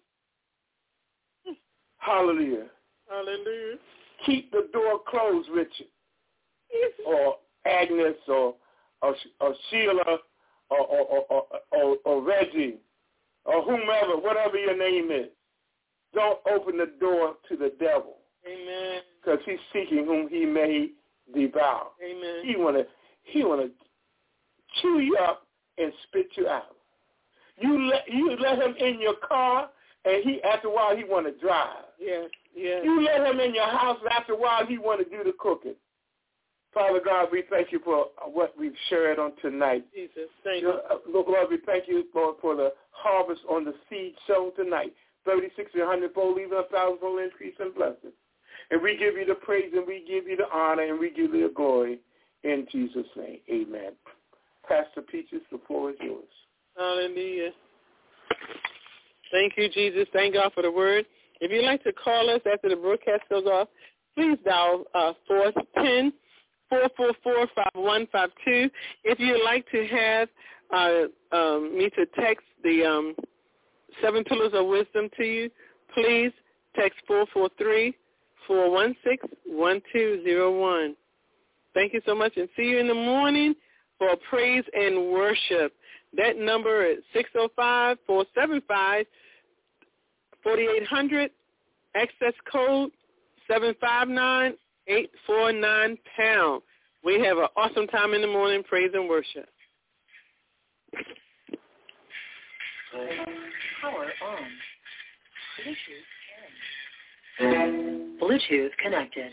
Hallelujah. Hallelujah. Keep the door closed, Richard, or Agnes, or or, or Sheila, or or, or, or or Reggie, or whomever, whatever your name is. Don't open the door to the devil. Amen. Because he's seeking whom he may devour. Amen. He wanna he wanna chew you up and spit you out. You let you let him in your car, and he after a while he want to drive. Yes, yes. You let him in your house, and after a while he want to do the cooking. Father God, we thank you for what we've shared on tonight. Jesus, thank you. Lord, we thank you for, for the harvest on the seed sown tonight. thirty-six and one hundred fold, even a thousand fold increase in blessings. And we give you the praise, and we give you the honor, and we give you the glory. In Jesus' name, amen. Pastor Peaches, the floor is yours. Hallelujah. Thank you, Jesus. Thank God for the word. If you'd like to call us after the broadcast goes off, please dial uh, four one zero, four four four, five one five two. If you'd like to have uh, um, me to text the um, seven pillars of wisdom to you, please text four four three, four one six, one two zero one. Thank you so much, and see you in the morning for praise and worship. That number is six oh five, four seven five, four eight zero zero, access code seven five nine, eight four nine, pound. We have an awesome time in the morning, praise and worship. Power on. Bluetooth. Bluetooth connected.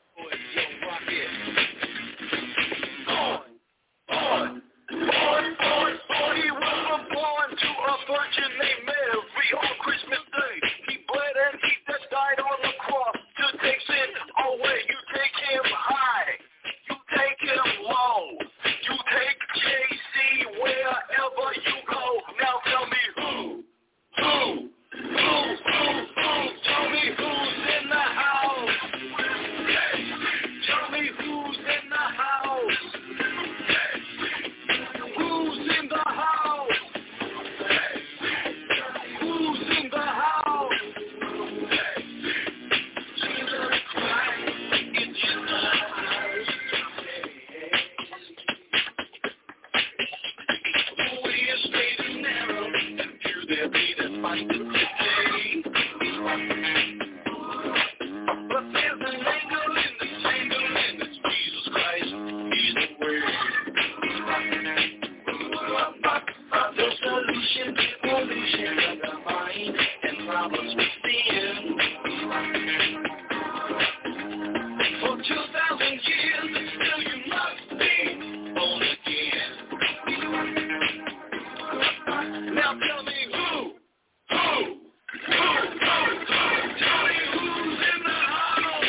On, on, on, on, on. He was born to a virgin named Mary on Christmas Day. He bled and he just died on the cross to take sin away. You take him high, you take him low, you take J C wherever you go. Now tell me who, who, who, who, who? Tell me who's in the house. Tell me who's in the house. Who's in the house? Who's in the house? Jesus Christ is in the house. Who is straight and narrow, and few there be that find it today. But there's an angle in the tangle, and it's Jesus Christ. He's the word. The solution to pollution of the mind and problems with sin. For two thousand years, and still you must be born again. Now tell me who, who, who, who, who? Tell me who's in the house.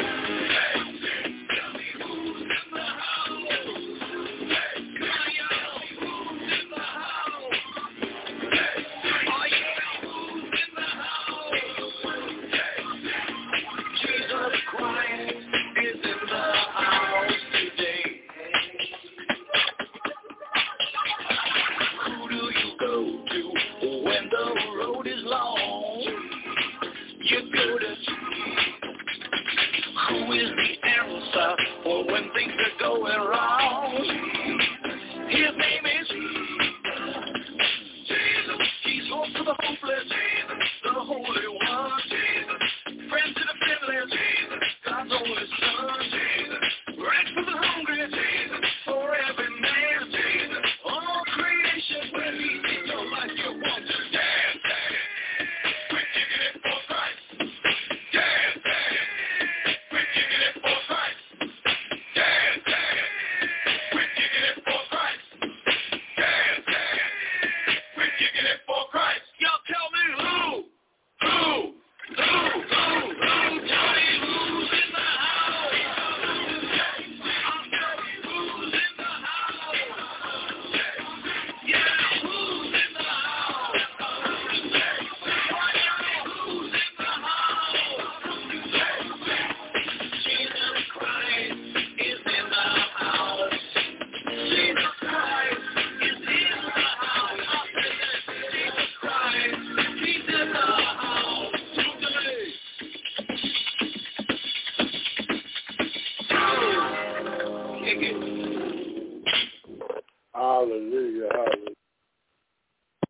Tell me who's in the house. Cry out, who's in the house? Oh yeah, who's in the house? Jesus Christ is in the house today. Who do you go to when the road is long? You go to Jesus. Who is the answer for when things are going wrong? His name is Jesus. He's hope for the hopeless. Jesus, the Holy One. Jesus, friend to the friendless. Jesus, God's only Son. Jesus, right for the hungry. Jesus, for every man. Jesus, all creation when He sees your life, you want to dance. We're kicking it for Christ. Dance. We're kicking it for Christ. Dance. We're kicking it for Christ. Dance. We're kicking it for Christ. Y'all tell me who, who, who, who, who? Tell me who's in the house. I'll tell you who's in the house. Yeah, who's in the house? Oh, yeah, who's in the house? Jesus Christ is in the house. Jesus Christ is in the house. Jesus Christ, He's in the house today. Hallelujah,